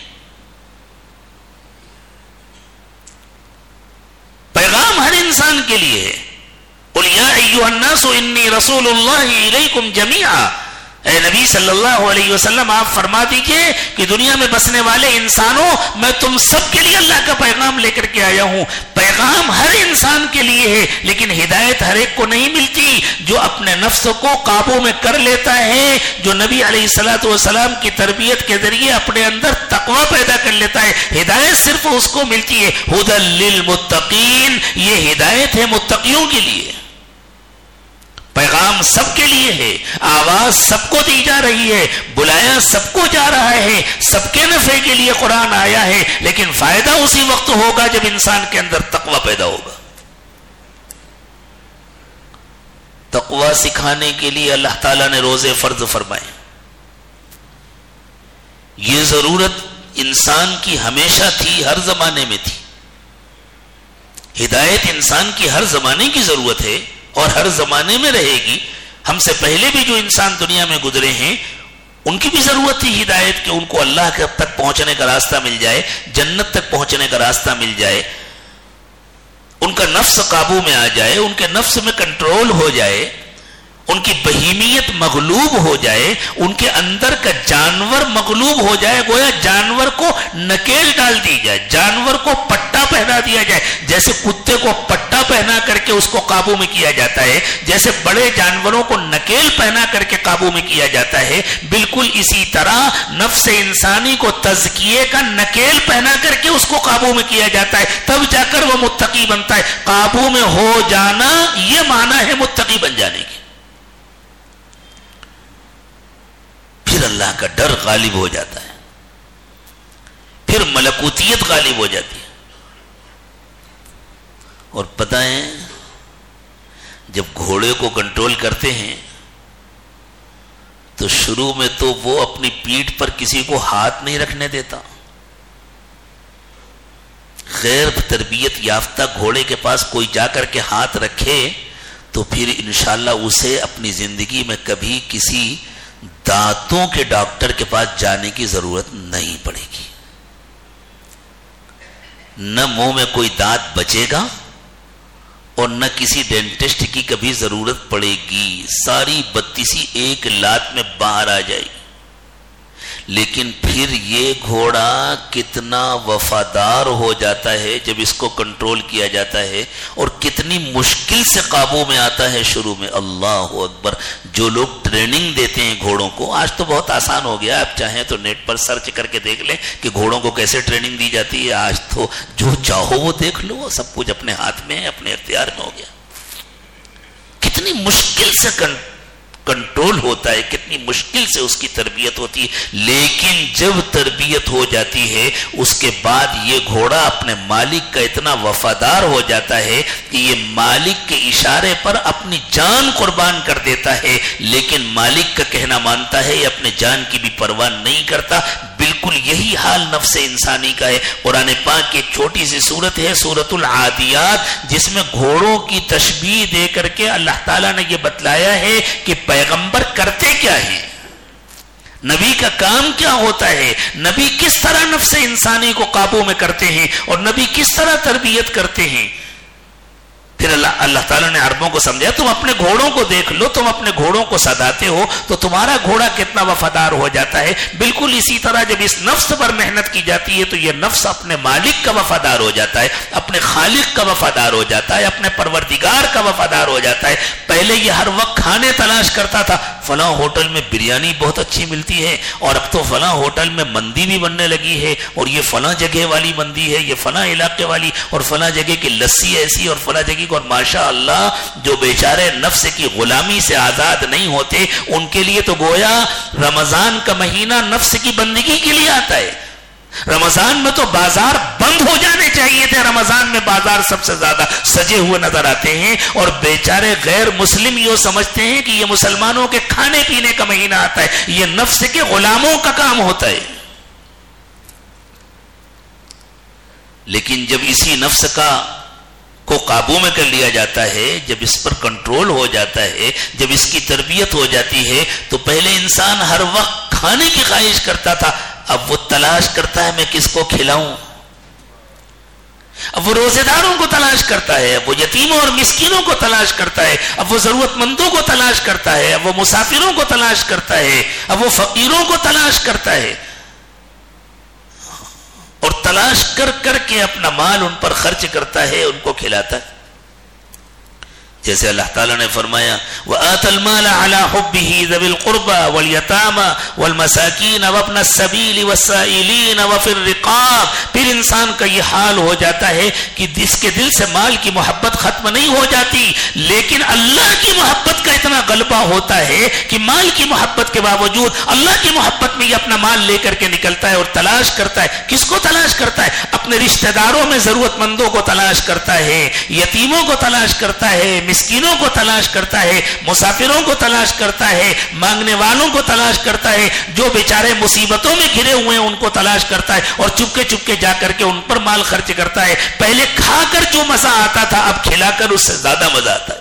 پیغام ہر انسان کے لیے ہے۔ قل یا ایھا الناس انی رسول اللہ الیکم جمیعا، اے نبی صلی اللہ علیہ وسلم آپ فرما دیجئے کہ دنیا میں بسنے والے انسانوں، میں تم سب کے لیے اللہ کا پیغام لے کر کے آیا ہوں۔ پیغام ہر انسان کے لیے ہے، لیکن ہدایت ہر ایک کو نہیں ملتی۔ جو اپنے نفس کو قابو میں کر لیتا ہے، جو نبی علیہ الصلوۃ والسلام کی تربیت کے ذریعے اپنے اندر تقویٰ پیدا کر لیتا ہے، ہدایت صرف اس کو ملتی ہے۔ ھدی للمتقین، یہ ہدایت ہے متقیوں کے لیے۔ پیغام سب کے لیے ہے، آواز سب کو دی جا رہی ہے، بلایا سب کو جا رہا ہے، سب کے نفع کے لیے قرآن آیا ہے، لیکن فائدہ اسی وقت ہوگا جب انسان کے اندر تقویٰ پیدا ہوگا۔ تقویٰ سکھانے کے لیے اللہ تعالیٰ نے روزے فرض فرمائے۔ یہ ضرورت انسان کی ہمیشہ تھی، ہر زمانے میں تھی۔ ہدایت انسان کی ہر زمانے کی ضرورت ہے اور ہر زمانے میں رہے گی۔ ہم سے پہلے بھی جو انسان دنیا میں گزرے ہیں ان کی بھی ضرورت تھی ہدایت، کہ ان کو اللہ تک پہنچنے کا راستہ مل جائے، جنت تک پہنچنے کا راستہ مل جائے، ان کا نفس قابو میں آ جائے، ان کے نفس میں کنٹرول ہو جائے، ان کی بہیمیت مغلوب ہو جائے، ان کے اندر کا جانور مغلوب ہو جائے، گویا جانور کو نکیل ڈال دی جائے، جانور کو پٹا پہنا دیا جائے۔ جیسے کتے کو پٹا پہنا کر کے اس کو قابو میں کیا جاتا ہے، جیسے بڑے جانوروں کو نکیل پہنا کر کے قابو میں کیا جاتا ہے، بالکل اسی طرح نفس انسانی کو تزکیے کا نکیل پہنا کر کے اس کو قابو میں کیا جاتا ہے، تب جا کر وہ متقی بنتا ہے۔ قابو میں ہو جانا یہ معنی ہے متقی بن جانے کی۔ پھر اللہ کا ڈر غالب ہو جاتا ہے، پھر ملکوتیت غالب ہو جاتی ہے۔ اور پتہ ہے جب گھوڑے کو کنٹرول کرتے ہیں تو شروع میں تو وہ اپنی پیٹھ پر کسی کو ہاتھ نہیں رکھنے دیتا۔ غیر تربیت یافتہ گھوڑے کے پاس کوئی جا کر کے ہاتھ رکھے تو پھر انشاءاللہ اسے اپنی زندگی میں کبھی کسی دانتوں کے ڈاکٹر کے پاس جانے کی ضرورت نہیں پڑے گی۔ نہ منہ میں کوئی دانت بچے گا اور نہ کسی ڈینٹسٹ کی کبھی ضرورت پڑے گی، ساری بتیسی ایک لات میں باہر آ جائے گی۔ لیکن پھر یہ گھوڑا کتنا وفادار ہو جاتا ہے جب اس کو کنٹرول کیا جاتا ہے، اور کتنی مشکل سے قابو میں آتا ہے شروع میں۔ اللہ اکبر! جو لوگ ٹریننگ دیتے ہیں گھوڑوں کو، آج تو بہت آسان ہو گیا، آپ چاہیں تو نیٹ پر سرچ کر کے دیکھ لیں کہ گھوڑوں کو کیسے ٹریننگ دی جاتی ہے۔ آج تو جو چاہو وہ دیکھ لو، سب کچھ اپنے ہاتھ میں ہے، اپنے اختیار میں ہو گیا۔ کتنی مشکل سے کنٹرول ہوتا ہے, کتنی مشکل سے اس کی تربیت ہوتی ہے. لیکن جب تربیت ہو جاتی ہے اس کے بعد یہ گھوڑا اپنے مالک کا اتنا وفادار ہو جاتا ہے کہ یہ مالک کے اشارے پر اپنی جان قربان کر دیتا ہے, لیکن مالک کا کہنا مانتا ہے, یہ اپنے جان کی بھی پرواہ نہیں کرتا. بالکل یہی حال نفس انسانی کا ہے. قرآن پاک کی ایک چھوٹی سی سورت ہے سورۃ العادیات, جس میں گھوڑوں کی تشبیہ دے کر کے اللہ تعالیٰ نے یہ بتلایا ہے کہ پیغمبر کرتے کیا ہیں, نبی کا کام کیا ہوتا ہے, نبی کس طرح نفس انسانی کو قابو میں کرتے ہیں اور نبی کس طرح تربیت کرتے ہیں. پھر اللہ اللہ تعالیٰ نے عربوں کو سمجھایا, تم اپنے گھوڑوں کو دیکھ لو, تم اپنے گھوڑوں کو سداتے ہو تو تمہارا گھوڑا کتنا وفادار ہو جاتا ہے. بالکل اسی طرح جب اس نفس پر محنت کی جاتی ہے تو یہ نفس اپنے مالک کا وفادار ہو جاتا ہے, اپنے خالق کا وفادار ہو جاتا ہے, اپنے پروردگار کا وفادار ہو جاتا ہے. پہلے یہ ہر وقت کھانے تلاش کرتا تھا, فلاں ہوٹل میں بریانی بہت اچھی ملتی ہے, اور اب تو فلاں ہوٹل میں مندی بھی بننے لگی ہے, اور یہ فلاں جگہ والی مندی ہے, یہ فلاں علاقے والی, اور فلاں جگہ کی لسی ایسی, اور فلاں جگہ. اور ماشاء اللہ جو بیچارے نفس کی غلامی سے آزاد نہیں ہوتے ان کے لیے تو گویا رمضان کا مہینہ نفس کی بندگی کے لیے آتا ہے. رمضان میں تو بازار بند ہو جانے چاہیے تھے, رمضان میں بازار سب سے زیادہ سجے ہوئے نظر آتے ہیں, اور بیچارے غیر مسلم یہ سمجھتے ہیں کہ یہ مسلمانوں کے کھانے پینے کا مہینہ آتا ہے, یہ نفس کے غلاموں کا کام ہوتا ہے. لیکن جب اسی نفس کا کو قابو میں کر لیا جاتا ہے, جب اس پر کنٹرول ہو جاتا ہے, جب اس کی تربیت ہو جاتی ہے, تو پہلے انسان ہر وقت کھانے کی خواہش کرتا تھا, اب وہ تلاش کرتا ہے میں کس کو کھلاؤں. اب وہ روزے داروں کو تلاش کرتا ہے, اب وہ یتیموں اور مسکینوں کو تلاش کرتا ہے, اب وہ ضرورت مندوں کو تلاش کرتا ہے, اب وہ مسافروں کو تلاش کرتا ہے, اب وہ فقیروں کو تلاش کرتا ہے, اور تلاش کر کر کے اپنا مال ان پر خرچ کرتا ہے, ان کو کھلاتا ہے. جیسے اللہ تعالیٰ نے فرمایا وَآتَ الْمَالَ عَلَى حُبِّهِ ذَوِي الْقُرْبَى وَالْيَتَامَى وَالْمَسَاكِينَ وَابْنَ السَّبِيلِ وَالسَّائِلِينَ وَفِي الرِّقَابِ. پھر انسان کا یہ حال ہو جاتا ہے کہ جس کے دل سے مال کی محبت ختم نہیں ہو جاتی, لیکن اللہ کی محبت کا اتنا غلبہ ہوتا ہے کہ مال کی محبت کے باوجود اللہ کی محبت میں یہ اپنا مال لے کر کے نکلتا ہے اور تلاش کرتا ہے. کس کو تلاش کرتا ہے؟ اپنے رشتہ داروں میں ضرورت مندوں کو تلاش کرتا ہے, یتیموں کو تلاش کرتا ہے, مسکینوں کو تلاش کرتا ہے, مسافروں کو تلاش کرتا ہے, مانگنے والوں کو تلاش کرتا ہے, جو بیچارے مصیبتوں میں گھرے ہوئے ہیں ان کو تلاش کرتا ہے, اور چپکے چپکے جا کر کے ان پر مال خرچ کرتا ہے. پہلے کھا کر جو مزہ آتا تھا اب کھلا کر اس سے زیادہ مزہ آتا ہے.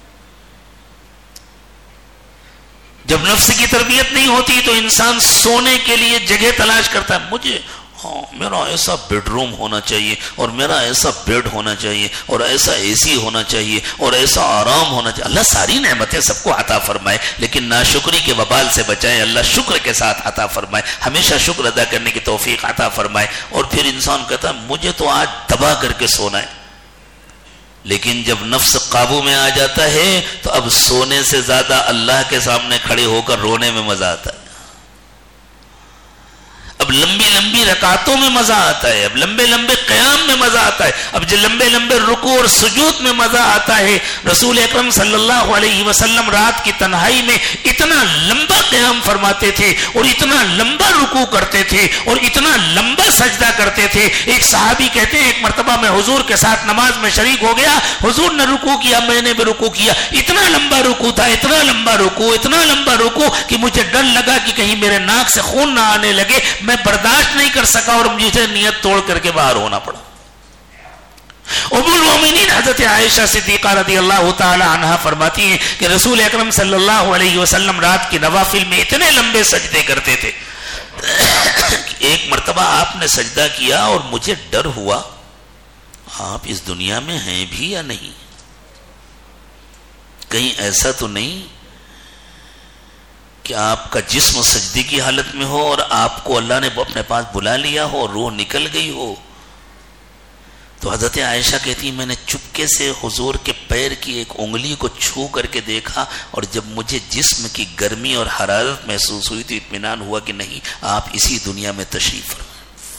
جب نفس کی تربیت نہیں ہوتی تو انسان سونے کے لیے جگہ تلاش کرتا ہے, مجھے ہاں میرا ایسا بیڈ روم ہونا چاہیے, اور میرا ایسا بیڈ ہونا چاہیے, اور ایسا اے سی ہونا چاہیے, اور ایسا آرام ہونا چاہیے. اللہ ساری نعمتیں سب کو عطا فرمائے, لیکن ناشکری کے وبال سے بچائے. اللہ شکر کے ساتھ عطا فرمائے, ہمیشہ شکر ادا کرنے کی توفیق عطا فرمائے. اور پھر انسان کہتا ہے مجھے تو آج دبا کر کے سونا ہے. لیکن جب نفس قابو میں آ جاتا ہے تو اب سونے سے زیادہ اللہ کے سامنے کھڑے ہو کر رونے میں مزہ آتا ہے. اب لمبی لمبی رکعتوں میں مزہ آتا ہے, اب لمبے لمبے قیام میں مزہ آتا ہے, اب جو لمبے لمبے رکوع اور سجود میں مزہ آتا ہے. رسول اکرم صلی اللہ علیہ وسلم رات کی تنہائی میں اتنا لمبا قیام فرماتے تھے, اور اتنا لمبا رکوع کرتے تھے, اور اتنا لمبا سجدہ کرتے تھے. ایک صحابی کہتے ہیں ایک مرتبہ میں حضور کے ساتھ نماز میں شریک ہو گیا, حضور نے رکوع کیا, میں نے بھی رکوع کیا, اتنا لمبا رکوع تھا, اتنا لمبا رکوع, اتنا لمبا رکوع کہ مجھے ڈر لگا کہ کہیں میرے ناک سے خون نہ آنے لگے. میں برداشت نہیں کر سکا اور مجھے نیت توڑ کر کے باہر ہونا پڑا. ام المومنین حضرت عائشہ صدیقہ رضی اللہ تعالی عنہا فرماتی ہیں کہ رسول اکرم صلی اللہ علیہ وسلم رات کی نوافل میں اتنے لمبے سجدے کرتے تھے. ایک مرتبہ آپ نے سجدہ کیا اور مجھے ڈر ہوا آپ اس دنیا میں ہیں بھی یا نہیں, کہیں ایسا تو نہیں کہ آپ کا جسم سجدے کی حالت میں ہو اور آپ کو اللہ نے اپنے پاس بلا لیا ہو, روح نکل گئی ہو. تو حضرت عائشہ کہتی میں نے چپکے سے حضور کے پیر کی ایک انگلی کو چھو کر کے دیکھا, اور جب مجھے جسم کی گرمی اور حرارت محسوس ہوئی تو اطمینان ہوا کہ نہیں آپ اسی دنیا میں تشریف فرما.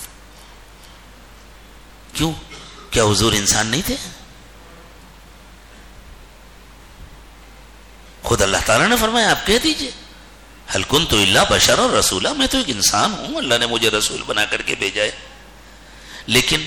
کیوں؟ کیا حضور انسان نہیں تھے؟ خود اللہ تعالیٰ نے فرمایا آپ کہہ دیجئے هل كنت الا بشرا رسولا، میں تو ایک انسان ہوں، اللہ نے مجھے رسول بنا کر کے بھیجا ہے. لیکن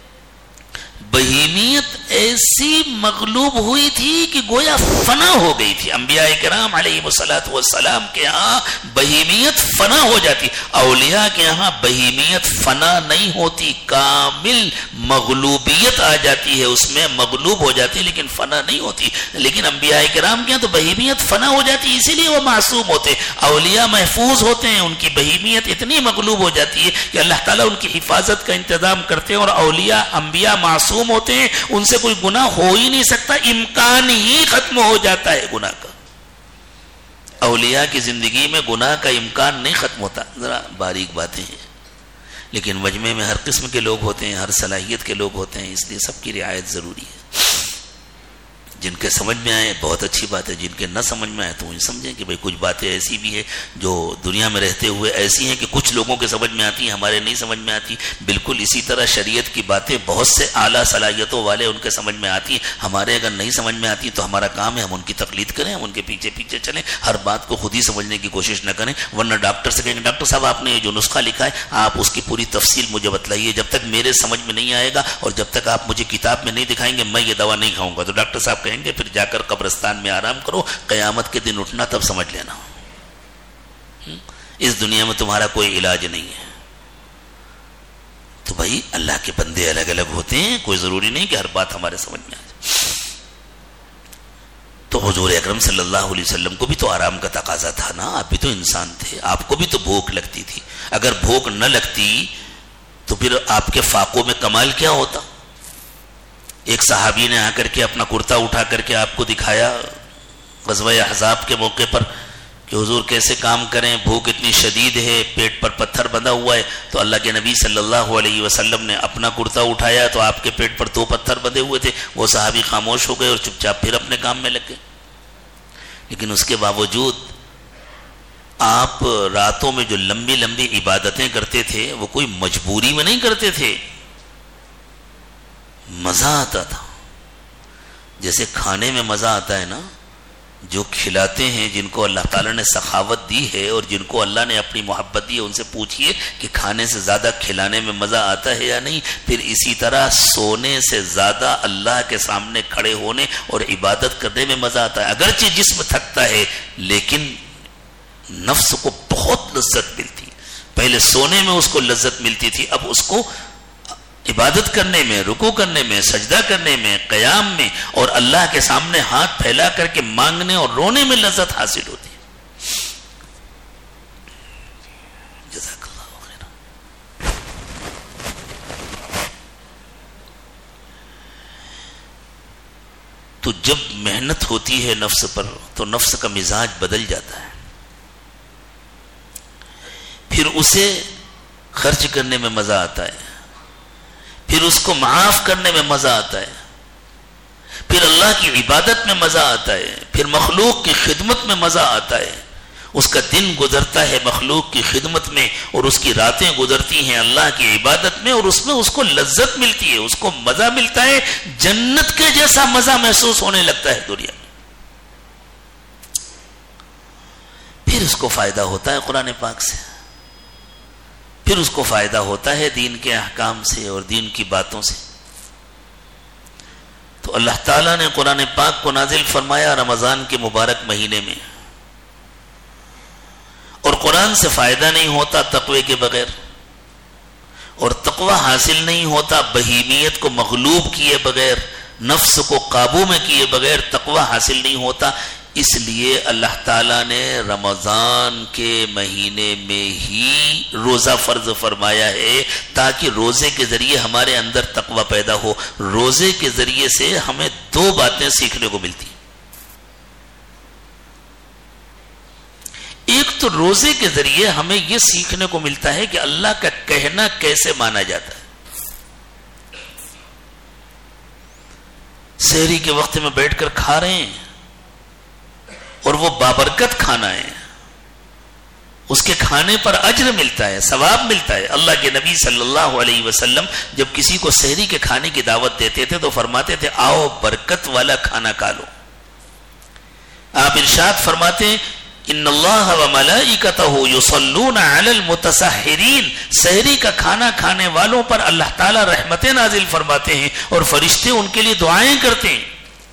بہیمیت ایسی مغلوب ہوئی تھی کہ گویا فنا ہو گئی تھی. انبیاء کرام علیہ الصلوۃ والسلام کے ہاں بہیمیت فنا ہو جاتی، اولیاء کے ہاں بہیمیت فنا نہیں ہوتی، کامل مغلوبیت آ جاتی ہے، اس میں مغلوب ہو جاتی لیکن فنا نہیں ہوتی. لیکن انبیاء کرام کے ہاں تو بہیمیت فنا ہو جاتی، اسی لیے وہ معصوم ہوتے. اولیاء محفوظ ہوتے ہیں، ان کی بہیمیت اتنی مغلوب ہو جاتی ہے کہ اللہ تعالیٰ ان کی حفاظت کا انتظام کرتے ہیں. اور اولیاء انبیاء معصوم ہوتے ہیں، ان سے کوئی گناہ ہو ہی نہیں سکتا، امکان ہی ختم ہو جاتا ہے گناہ کا. اولیاء کی زندگی میں گناہ کا امکان نہیں ختم ہوتا. ذرا باریک باتیں ہیں، لیکن مجمع میں ہر قسم کے لوگ ہوتے ہیں، ہر صلاحیت کے لوگ ہوتے ہیں، اس لیے سب کی رعایت ضروری ہے. جن کے سمجھ میں آئے بہت اچھی بات ہے، جن کے نہ سمجھ میں آئے تو وہ سمجھیں کہ بھئی کچھ باتیں ایسی بھی ہیں جو دنیا میں رہتے ہوئے ایسی ہیں کہ کچھ لوگوں کے سمجھ میں آتی ہیں، ہمارے نہیں سمجھ میں آتی. بالکل اسی طرح شریعت کی باتیں بہت سے اعلیٰ صلاحیتوں والے ان کے سمجھ میں آتی ہیں، ہمارے اگر نہیں سمجھ میں آتی تو ہمارا کام ہے ہم ان کی تقلید کریں، ہم ان کے پیچھے پیچھے چلیں، ہر بات کو خود ہی سمجھنے کی کوشش نہ کریں. ورنہ ڈاکٹر سے کہیں گے ڈاکٹر صاحب آپ نے یہ جو نسخہ لکھا ہے آپ اس کی پوری تفصیل مجھے بتلائیے، جب تک میرے سمجھ میں نہیں آئے گا اور جب تک آپ مجھے کتاب میں نہیں دکھائیں گے میں یہ دوا نہیں کھاؤں گا. تو ڈاکٹر صاحب کہیں گے پھر جا کر قبرستان میں آرام کرو، قیامت کے دن اٹھنا تب سمجھ لینا، اس دنیا میں تمہارا کوئی علاج نہیں ہے. تو بھائی اللہ کے بندے الگ الگ ہوتے ہیں، کوئی ضروری نہیں کہ ہر بات ہمارے سمجھ میں آ جائے. تو حضور اکرم صلی اللہ علیہ وسلم کو بھی تو آرام کا تقاضا تھا نا، آپ بھی تو انسان تھے، آپ کو بھی تو بھوک لگتی تھی. اگر بھوک نہ لگتی تو پھر آپ کے فاقوں میں کمال کیا ہوتا. ایک صحابی نے آ کر کے اپنا کرتا اٹھا کر کے آپ کو دکھایا غزوہ احزاب کے موقع پر کہ حضور کیسے کام کریں، بھوک اتنی شدید ہے، پیٹ پر پتھر بندھا ہوا ہے. تو اللہ کے نبی صلی اللہ علیہ وسلم نے اپنا کرتا اٹھایا تو آپ کے پیٹ پر دو پتھر بندھے ہوئے تھے. وہ صحابی خاموش ہو گئے اور چپ چاپ پھر اپنے کام میں لگ گئے. لیکن اس کے باوجود آپ راتوں میں جو لمبی لمبی عبادتیں کرتے تھے وہ کوئی مجبوری میں نہیں کرتے تھے، مزہ آتا تھا. جیسے کھانے میں مزہ آتا ہے نا، جو کھلاتے ہیں جن کو اللہ تعالیٰ نے سخاوت دی ہے اور جن کو اللہ نے اپنی محبت دی ہے ان سے پوچھئے کہ کھانے سے زیادہ کھلانے میں مزہ آتا ہے یا نہیں. پھر اسی طرح سونے سے زیادہ اللہ کے سامنے کھڑے ہونے اور عبادت کرنے میں مزہ آتا ہے. اگرچہ جسم تھکتا ہے لیکن نفس کو بہت لذت ملتی. پہلے سونے میں اس کو لذت ملتی تھی، اب اس کو عبادت کرنے میں، رکوع کرنے میں، سجدہ کرنے میں، قیام میں اور اللہ کے سامنے ہاتھ پھیلا کر کے مانگنے اور رونے میں لذت حاصل ہوتی ہے. جزاک اللہ خیر. تو جب محنت ہوتی ہے نفس پر تو نفس کا مزاج بدل جاتا ہے، پھر اسے خرچ کرنے میں مزہ آتا ہے، پھر اس کو معاف کرنے میں مزہ آتا ہے، پھر اللہ کی عبادت میں مزہ آتا ہے، پھر مخلوق کی خدمت میں مزہ آتا ہے. اس کا دن گزرتا ہے مخلوق کی خدمت میں اور اس کی راتیں گزرتی ہیں اللہ کی عبادت میں، اور اس میں اس کو لذت ملتی ہے، اس کو مزہ ملتا ہے، جنت کے جیسا مزہ محسوس ہونے لگتا ہے دنیا میں. پھر اس کو فائدہ ہوتا ہے قرآن پاک سے، پھر اس کو فائدہ ہوتا ہے دین کے احکام سے اور دین کی باتوں سے. تو اللہ تعالیٰ نے قرآن پاک کو نازل فرمایا رمضان کے مبارک مہینے میں، اور قرآن سے فائدہ نہیں ہوتا تقوی کے بغیر، اور تقوی حاصل نہیں ہوتا بہیمیت کو مغلوب کیے بغیر، نفس کو قابو میں کیے بغیر تقوی حاصل نہیں ہوتا. اس لیے اللہ تعالیٰ نے رمضان کے مہینے میں ہی روزہ فرض فرمایا ہے تاکہ روزے کے ذریعے ہمارے اندر تقوی پیدا ہو. روزے کے ذریعے سے ہمیں دو باتیں سیکھنے کو ملتی. ایک تو روزے کے ذریعے ہمیں یہ سیکھنے کو ملتا ہے کہ اللہ کا کہنا کیسے مانا جاتا ہے. سحری کے وقت میں بیٹھ کر کھا رہے ہیں اور وہ بابرکت کھانا ہے، اس کے کھانے پر اجر ملتا ہے، ثواب ملتا ہے. اللہ کے نبی صلی اللہ علیہ وسلم جب کسی کو سحری کے کھانے کی دعوت دیتے تھے تو فرماتے تھے آؤ برکت والا کھانا کھا لو. آپ ارشاد فرماتے ہیں ان اللہ و ملائکتہ یصلون علی المتسحرین، سحری کا کھانا کھانے والوں پر اللہ تعالی رحمتیں نازل فرماتے ہیں اور فرشتے ان کے لیے دعائیں کرتے ہیں.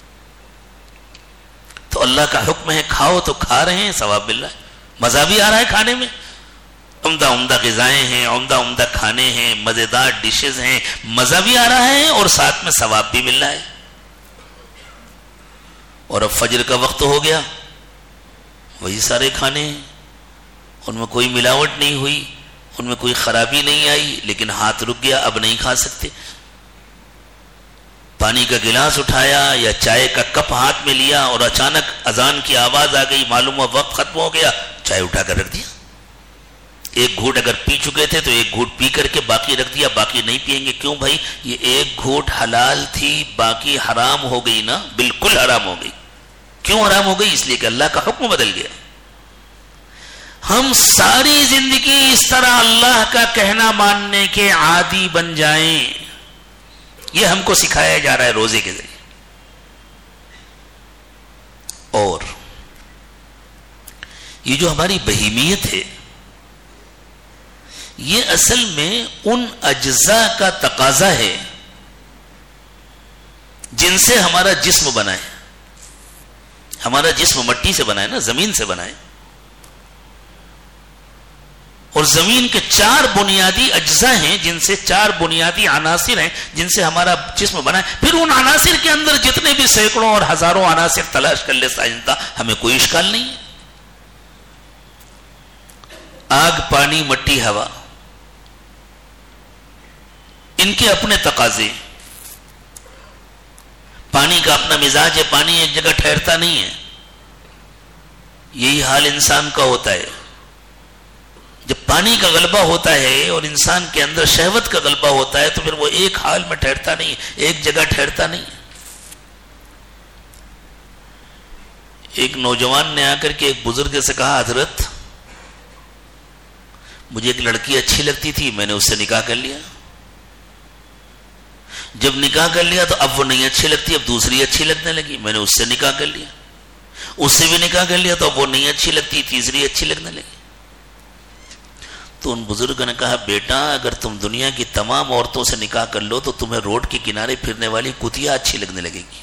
تو اللہ کا حکم ہے کھاؤ تو کھا رہے ہیں، ثواب مل رہا ہے، مزہ بھی آ رہا ہے کھانے میں، عمدہ عمدہ غذائیں ہیں، عمدہ عمدہ کھانے ہیں، مزیدار ڈشز ہیں، مزہ بھی آ رہا ہے اور ساتھ میں ثواب بھی مل رہا ہے. اور اب فجر کا وقت ہو گیا، وہی سارے کھانے ہیں، ان میں کوئی ملاوٹ نہیں ہوئی، ان میں کوئی خرابی نہیں آئی، لیکن ہاتھ رک گیا، اب نہیں کھا سکتے. پانی کا گلاس اٹھایا یا چائے کا کپ ہاتھ میں لیا اور اچانک اذان کی آواز آ گئی، معلوم ہوا وقت ختم ہو گیا، چائے اٹھا کر رکھ دیا. ایک گھوٹ اگر پی چکے تھے تو ایک گھوٹ پی کر کے باقی رکھ دیا، باقی نہیں پیئیں گے. کیوں بھائی؟ یہ ایک گھوٹ حلال تھی، باقی حرام ہو گئی نا، بالکل حرام ہو گئی. کیوں حرام ہو گئی؟ اس لیے کہ اللہ کا حکم بدل گیا. ہم ساری زندگی اس طرح اللہ کا کہنا ماننے کے عادی بن جائیں، یہ ہم کو سکھایا جا رہا ہے روزے کے ذریعے. اور یہ جو ہماری بہیمیت ہے، یہ اصل میں ان اجزاء کا تقاضا ہے جن سے ہمارا جسم بنا ہے. ہمارا جسم مٹی سے بنا ہے نا، زمین سے بنا ہے، اور زمین کے چار بنیادی اجزاء ہیں، جن سے چار بنیادی عناصر ہیں جن سے ہمارا جسم بنا ہے. پھر ان عناصر کے اندر جتنے بھی سینکڑوں اور ہزاروں عناصر تلاش کر لے سائنسداں، ہمیں کوئی اشکال نہیں ہے. آگ، پانی، مٹی، ہوا، ان کے اپنے تقاضے. پانی کا اپنا مزاج ہے، پانی ایک جگہ ٹھہرتا نہیں ہے. یہی حال انسان کا ہوتا ہے. جب پانی کا غلبہ ہوتا ہے اور انسان کے اندر شہوت کا غلبہ ہوتا ہے تو پھر وہ ایک حال میں ٹھہرتا نہیں، ایک جگہ ٹھہرتا نہیں. ایک نوجوان نے آ کر کے ایک بزرگ سے کہا، حضرت مجھے ایک لڑکی اچھی لگتی تھی، میں نے اس سے نکاح کر لیا. جب نکاح کر لیا تو اب وہ نہیں اچھی لگتی، اب دوسری اچھی لگنے لگی، میں نے اس سے نکاح کر لیا. اس سے بھی نکاح کر لیا تو اب وہ نہیں اچھی لگتی، تیسری اچھی لگنے لگی. تو ان بزرگوں نے کہا، بیٹا اگر تم دنیا کی تمام عورتوں سے نکاح کر لو تو تمہیں روڈ کے کنارے پھرنے والی کتیا اچھی لگنے لگے گی.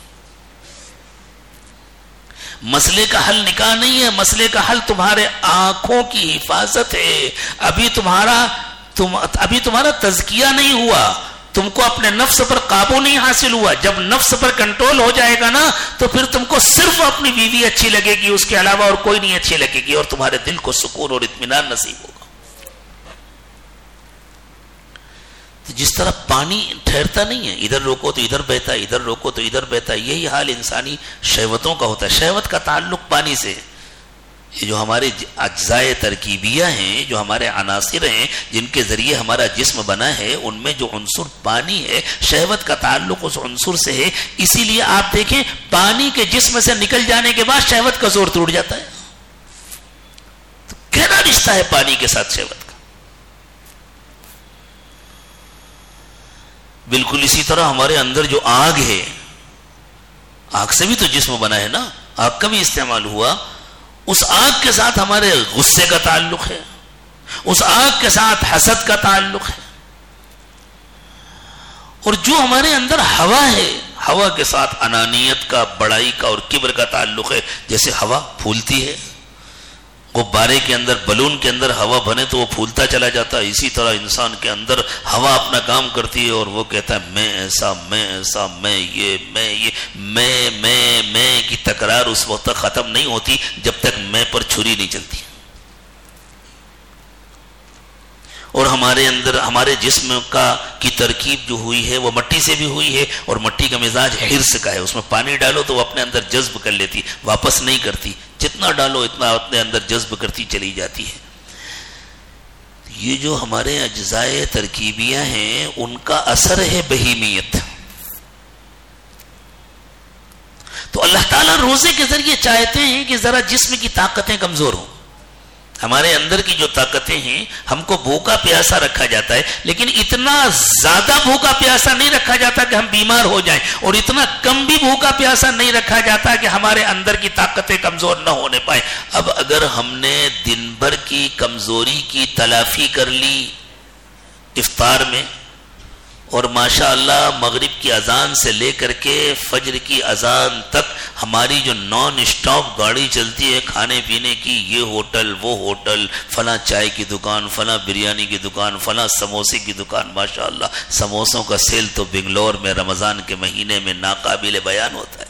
مسئلے کا حل نکاح نہیں ہے، مسئلے کا حل تمہارے آنکھوں کی حفاظت ہے. ابھی تمہارا تم ابھی تمہارا تزکیہ نہیں ہوا، تم کو اپنے نفس پر قابو نہیں حاصل ہوا. جب نفس پر کنٹرول ہو جائے گا نا تو پھر تم کو صرف اپنی بیوی اچھی لگے گی، اس کے علاوہ اور کوئی نہیں اچھی لگے گی، اور تمہارے دل کو سکون اور اطمینان نصیب ہوگا. جس طرح پانی ٹھہرتا نہیں ہے، ادھر روکو تو ادھر بہتا ہے، ادھر روکو تو ادھر بہتا ہے، یہی حال انسانی شہوتوں کا ہوتا ہے. شہوت کا تعلق پانی سے. یہ جو ہمارے اجزاء ترکیبیہ ہیں، جو ہمارے عناصر ہیں جن کے ذریعے ہمارا جسم بنا ہے، ان میں جو عنصر پانی ہے، شہوت کا تعلق اس عنصر سے ہے. اسی لیے آپ دیکھیں پانی کے جسم سے نکل جانے کے بعد شہوت کا زور ٹوٹ جاتا ہے. تو گہرا رشتہ ہے پانی کے ساتھ شہوت کا. بالکل اسی طرح ہمارے اندر جو آگ ہے، آگ سے بھی تو جسم بنا ہے نا، آگ کا بھی استعمال ہوا. اس آگ کے ساتھ ہمارے غصے کا تعلق ہے، اس آگ کے ساتھ حسد کا تعلق ہے. اور جو ہمارے اندر ہوا ہے، ہوا کے ساتھ انانیت کا، بڑائی کا اور کبر کا تعلق ہے. جیسے ہوا پھولتی ہے، غبارے کے اندر، بلون کے اندر ہوا بنے تو وہ پھولتا چلا جاتا ہے. اسی طرح انسان کے اندر ہوا اپنا کام کرتی ہے اور وہ کہتا ہے میں ایسا، میں ایسا، میں یہ، میں یہ، میں میں میں کی تکرار اس وقت تک ختم نہیں ہوتی جب تک میں پر چھری نہیں چلتی. اور ہمارے اندر ہمارے جسم کا کی ترکیب جو ہوئی ہے وہ مٹی سے بھی ہوئی ہے، اور مٹی کا مزاج حرص کا ہے. اس میں پانی ڈالو تو وہ اپنے اندر جذب کر لیتی، واپس نہیں کرتی. جتنا ڈالو اتنا اپنے اندر جذب کرتی چلی جاتی ہے. یہ جو ہمارے اجزاء ترکیبیہ ہیں ان کا اثر ہے بہیمیت. تو اللہ تعالیٰ روزے کے ذریعے چاہتے ہیں کہ ذرا جسم کی طاقتیں کمزور ہوں. ہمارے اندر کی جو طاقتیں ہیں ہم کو بھوکا پیاسا رکھا جاتا ہے، لیکن اتنا زیادہ بھوکا پیاسا نہیں رکھا جاتا کہ ہم بیمار ہو جائیں، اور اتنا کم بھی بھوکا پیاسا نہیں رکھا جاتا کہ ہمارے اندر کی طاقتیں کمزور نہ ہونے پائیں۔ اب اگر ہم نے دن بھر کی کمزوری کی تلافی کر لی افطار میں، اور ماشاءاللہ مغرب کی اذان سے لے کر کے فجر کی اذان تک ہماری جو نان اسٹاپ گاڑی چلتی ہے کھانے پینے کی، یہ ہوٹل وہ ہوٹل، فلاں چائے کی دکان، فلاں بریانی کی دکان، فلاں سموسے کی دکان، ماشاءاللہ سموسوں کا سیل تو بنگلور میں رمضان کے مہینے میں ناقابل بیان ہوتا ہے۔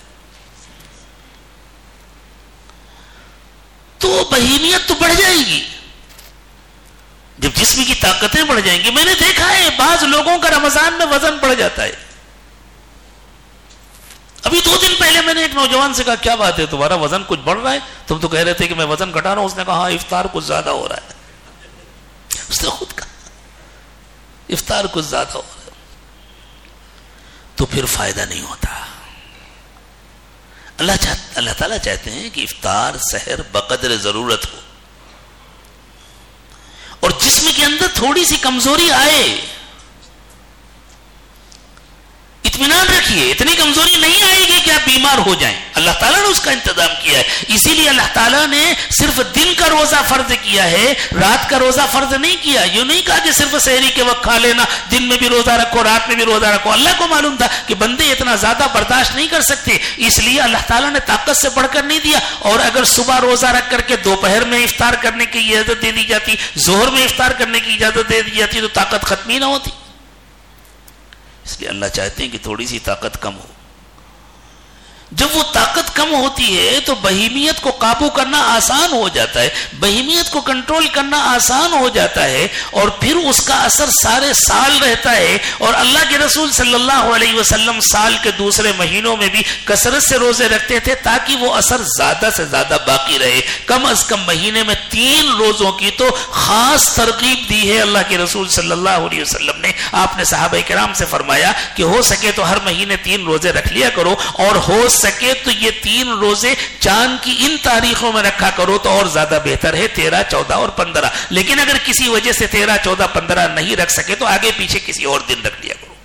تو بہیمیت تو بڑھ جائے گی جب جسم کی طاقتیں بڑھ جائیں گی۔ میں نے دیکھا ہے بعض لوگوں کا رمضان میں وزن بڑھ جاتا ہے۔ ابھی دو دن پہلے میں نے ایک نوجوان سے کہا کیا بات ہے تمہارا وزن کچھ بڑھ رہا ہے؟ تم تو کہہ رہے تھے کہ میں وزن گھٹا رہا ہوں۔ اس نے کہا ہاں افطار کچھ زیادہ ہو رہا ہے۔ اس نے خود کہا افطار کچھ زیادہ ہو رہا ہے، تو پھر فائدہ نہیں ہوتا۔ اللہ چاہتا اللہ تعالیٰ چاہتے ہیں کہ افطار سحر بقدر ضرورت ہو، اور جسم کے اندر تھوڑی سی کمزوری آئے، اطمینان رکھیے اتنی کمزوری نہیں آئے گی کہ آپ بیمار ہو جائیں۔ اللہ تعالیٰ نے اس کا انتظام کیا ہے، اسی لیے اللہ تعالیٰ نے صرف دن کا روزہ فرض کیا ہے، رات کا روزہ فرض نہیں کیا۔ یہ نہیں کہا کہ صرف سحری کے وقت کھا لینا، دن میں بھی روزہ رکھو رات میں بھی روزہ رکھو۔ اللہ کو معلوم تھا کہ بندے اتنا زیادہ برداشت نہیں کر سکتے، اس لیے اللہ تعالیٰ نے طاقت سے بڑھ کر نہیں دیا۔ اور اگر صبح روزہ رکھ کر کے دوپہر میں افطار کرنے کی اجازت دے دی جاتی، ظہر میں افطار کرنے کی اجازت دے دی جاتی، تو طاقت ختم ہی نہ ہوتی۔ اس لیے اللہ چاہتے ہیں کہ تھوڑی سی طاقت کم ہو۔ جب وہ طاقت کم ہوتی ہے تو بہیمیت کو قابو کرنا آسان ہو جاتا ہے، بہیمیت کو کنٹرول کرنا آسان ہو جاتا ہے، اور پھر اس کا اثر سارے سال رہتا ہے۔ اور اللہ کے رسول صلی اللہ علیہ وسلم سال کے دوسرے مہینوں میں بھی کثرت سے روزے رکھتے تھے تاکہ وہ اثر زیادہ سے زیادہ باقی رہے۔ کم از کم مہینے میں تین روزوں کی تو خاص ترغیب دی ہے اللہ کے رسول صلی اللہ علیہ وسلم نے۔ آپ نے صحابہ کرام سے فرمایا کہ ہو سکے تو ہر مہینے تین روزے رکھ لیا کرو، اور ہو سکے تو یہ تین روزے چاند کی ان تاریخوں میں رکھا کرو تو اور زیادہ بہتر ہے، تیرہ چودہ اور پندرہ۔ لیکن اگر کسی وجہ سے تیرہ چودہ پندرہ نہیں رکھ سکے تو آگے پیچھے کسی اور دن رکھ لیا کرو۔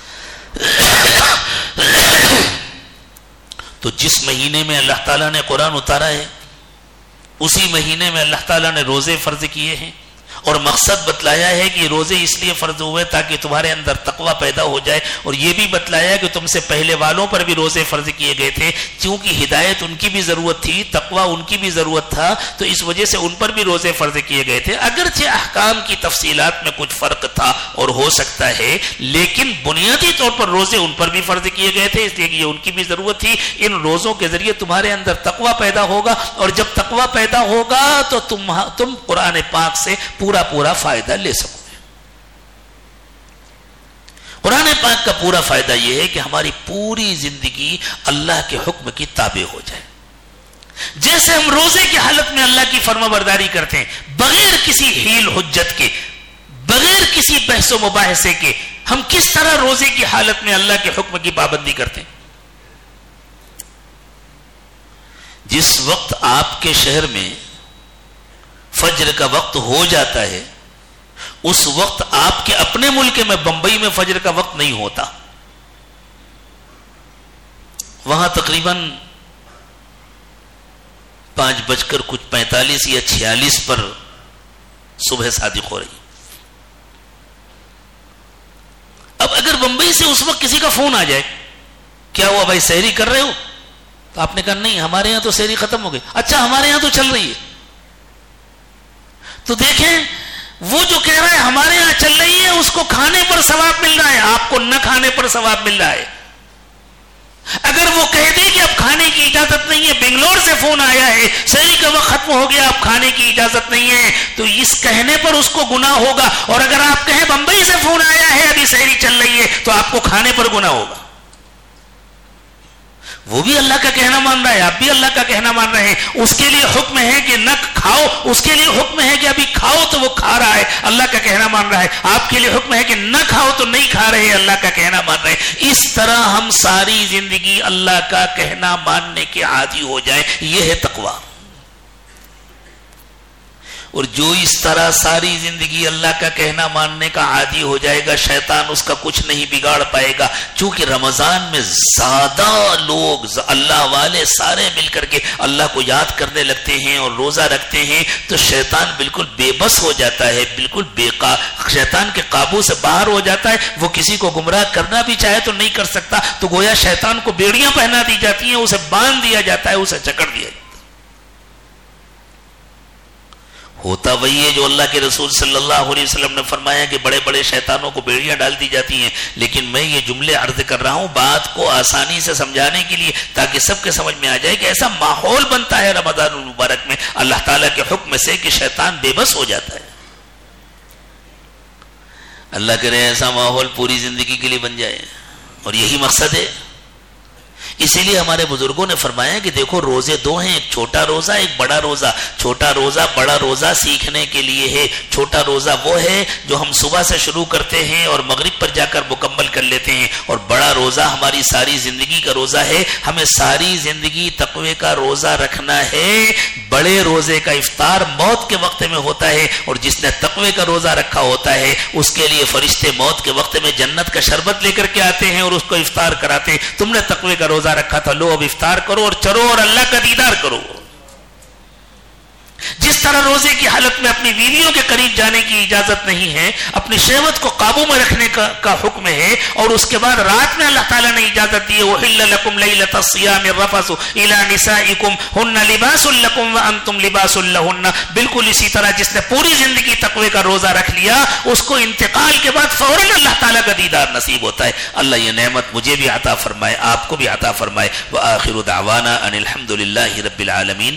تو جس مہینے میں اللہ تعالیٰ نے قرآن اتارا ہے اسی مہینے میں اللہ تعالیٰ نے روزے فرض کیے ہیں، اور مقصد بتلایا ہے کہ روزے اس لیے فرض ہوئے تاکہ تمہارے اندر تقوی پیدا ہو جائے، اور یہ بھی بتلایا کہ تم سے پہلے والوں پر بھی روزے فرض کیے گئے تھے، چونکہ ہدایت ان کی بھی ضرورت تھی، تقوی ان کی بھی ضرورت تھا، تو اس وجہ سے ان پر بھی روزے فرض کیے گئے تھے۔ اگرچہ احکام کی تفصیلات میں کچھ فرق تھا اور ہو سکتا ہے، لیکن بنیادی طور پر روزے ان پر بھی فرض کیے گئے تھے، اس لیے کہ یہ ان کی بھی ضرورت تھی۔ ان روزوں کے ذریعے تمہارے اندر تقوی پیدا ہوگا، اور جب تقوی پیدا ہوگا تو تم تم قرآن پاک سے پورا پورا فائدہ لے سکو گے۔ قرآن پاک کا پورا فائدہ یہ ہے کہ ہماری پوری زندگی اللہ کے حکم کی تابع ہو جائے۔ جیسے ہم روزے کی حالت میں اللہ کی فرما برداری کرتے ہیں بغیر کسی حیل حجت کے، بغیر کسی بحث و مباحثے کے، ہم کس طرح روزے کی حالت میں اللہ کے حکم کی پابندی کرتے ہیں؟ جس وقت آپ کے شہر میں فجر کا وقت ہو جاتا ہے اس وقت آپ کے اپنے ملک میں بمبئی میں فجر کا وقت نہیں ہوتا، وہاں تقریباً پانچ بج کر کچھ پینتالیس یا چھیالیس پر صبح صادق ہو رہی۔ اب اگر بمبئی سے اس وقت کسی کا فون آ جائے کیا ہوا بھائی سحری کر رہے ہو، تو آپ نے کہا نہیں ہمارے یہاں تو سحری ختم ہو گئی۔ اچھا ہمارے یہاں تو چل رہی ہے، تو دیکھیں وہ جو کہہ رہا ہے ہمارے یہاں چل رہی ہے اس کو کھانے پر ثواب مل رہا ہے، آپ کو نہ کھانے پر ثواب مل رہا ہے۔ اگر وہ کہہ دے کہ اب کھانے کی اجازت نہیں ہے، بنگلور سے فون آیا ہے سحری کا وقت ختم ہو گیا اب کھانے کی اجازت نہیں ہے، تو اس کہنے پر اس کو گناہ ہوگا، اور اگر آپ کہیں بمبئی سے فون آیا ہے ابھی سحری چل رہی ہے تو آپ کو کھانے پر گناہ ہوگا۔ وہ بھی اللہ کا کہنا مان رہا ہے، آپ بھی اللہ کا کہنا مان رہے ہیں، اس کے لیے حکم ہے کہ نہ کھاؤ، اس کے لیے حکم ہے کہ ابھی کھاؤ تو وہ کھا رہا ہے، اللہ کا کہنا مان رہا ہے، آپ کے لیے حکم ہے کہ نہ کھاؤ تو نہیں کھا رہے، اللہ کا کہنا مان رہے ہیں۔ اس طرح ہم ساری زندگی اللہ کا کہنا ماننے کے عادی ہو جائیں، یہ ہے تقویٰ۔ اور جو اس طرح ساری زندگی اللہ کا کہنا ماننے کا عادی ہو جائے گا شیطان اس کا کچھ نہیں بگاڑ پائے گا. چونکہ رمضان میں زیادہ لوگ اللہ والے سارے مل کر کے اللہ کو یاد کرنے لگتے ہیں اور روزہ رکھتے ہیں تو شیطان بالکل بے بس ہو جاتا ہے, بالکل بے قا... شیطان کے قابو سے باہر ہو جاتا ہے. وہ کسی کو گمراہ کرنا بھی چاہے تو نہیں کر سکتا, تو گویا شیطان کو بیڑیاں پہنا دی جاتی ہیں, اسے باندھ دیا جاتا ہے, اسے جکڑ دیا جاتا ہے. ہوتا وہی ہے جو اللہ کے رسول صلی اللہ علیہ وسلم نے فرمایا کہ بڑے بڑے شیطانوں کو بیڑیاں ڈال دی جاتی ہیں. لیکن میں یہ جملے عرض کر رہا ہوں بات کو آسانی سے سمجھانے کے لیے, تاکہ سب کے سمجھ میں آ جائے کہ ایسا ماحول بنتا ہے رمضان المبارک میں اللہ تعالیٰ کے حکم سے کہ شیطان بے بس ہو جاتا ہے. اللہ کرے ایسا ماحول پوری زندگی کے لیے بن جائے, اور یہی مقصد ہے. اسی لیے ہمارے بزرگوں نے فرمایا کہ دیکھو روزے دو ہیں, ایک چھوٹا روزہ ایک بڑا روزہ. چھوٹا روزہ بڑا روزہ سیکھنے کے لیے ہے. چھوٹا روزہ وہ ہے جو ہم صبح سے شروع کرتے ہیں اور مغرب پر جا کر مکمل کر لیتے ہیں, اور بڑا روزہ ہماری ساری زندگی کا روزہ ہے. ہمیں ساری زندگی تقوی کا روزہ رکھنا ہے. بڑے روزے کا افطار موت کے وقت میں ہوتا ہے, اور جس نے تقوی کا روزہ رکھا ہوتا ہے اس کے لیے فرشتے موت کے وقت میں جنت کا شربت لے کر کے آتے ہیں اور اس کو افطار کراتے ہیں. تم نے تقوی کا روزہ رکھا تھا, لو اب افطار کرو اور چرو اور اللہ کا دیدار کرو. جس طرح روزے کی حالت میں اپنی بیویوں کے قریب جانے کی اجازت نہیں ہے, اپنی شہوت کو قابو میں رکھنے کا, کا حکم ہے, اور اس کے بعد رات میں اللہ تعالیٰ نے اجازت دی ہے وَحِلَّ لَكُمْ لَيْلَةَ الصِّيَامِ الرَّفَثُ إِلَىٰ نِسَائِكُمْ هُنَّ لِبَاسٌ لَكُمْ وَأَنْتُمْ لِبَاسٌ لَهُنَّ. بالکل اسی طرح جس نے پوری زندگی تقوی کا روزہ رکھ لیا اس کو انتقال کے بعد فوراً اللہ تعالیٰ کا دیدار نصیب ہوتا ہے. اللہ یہ نعمت مجھے بھی عطا فرمائے, آپ کو بھی عطا فرمائے. وآخر دعوانا ان الحمد للہ رب العالمین.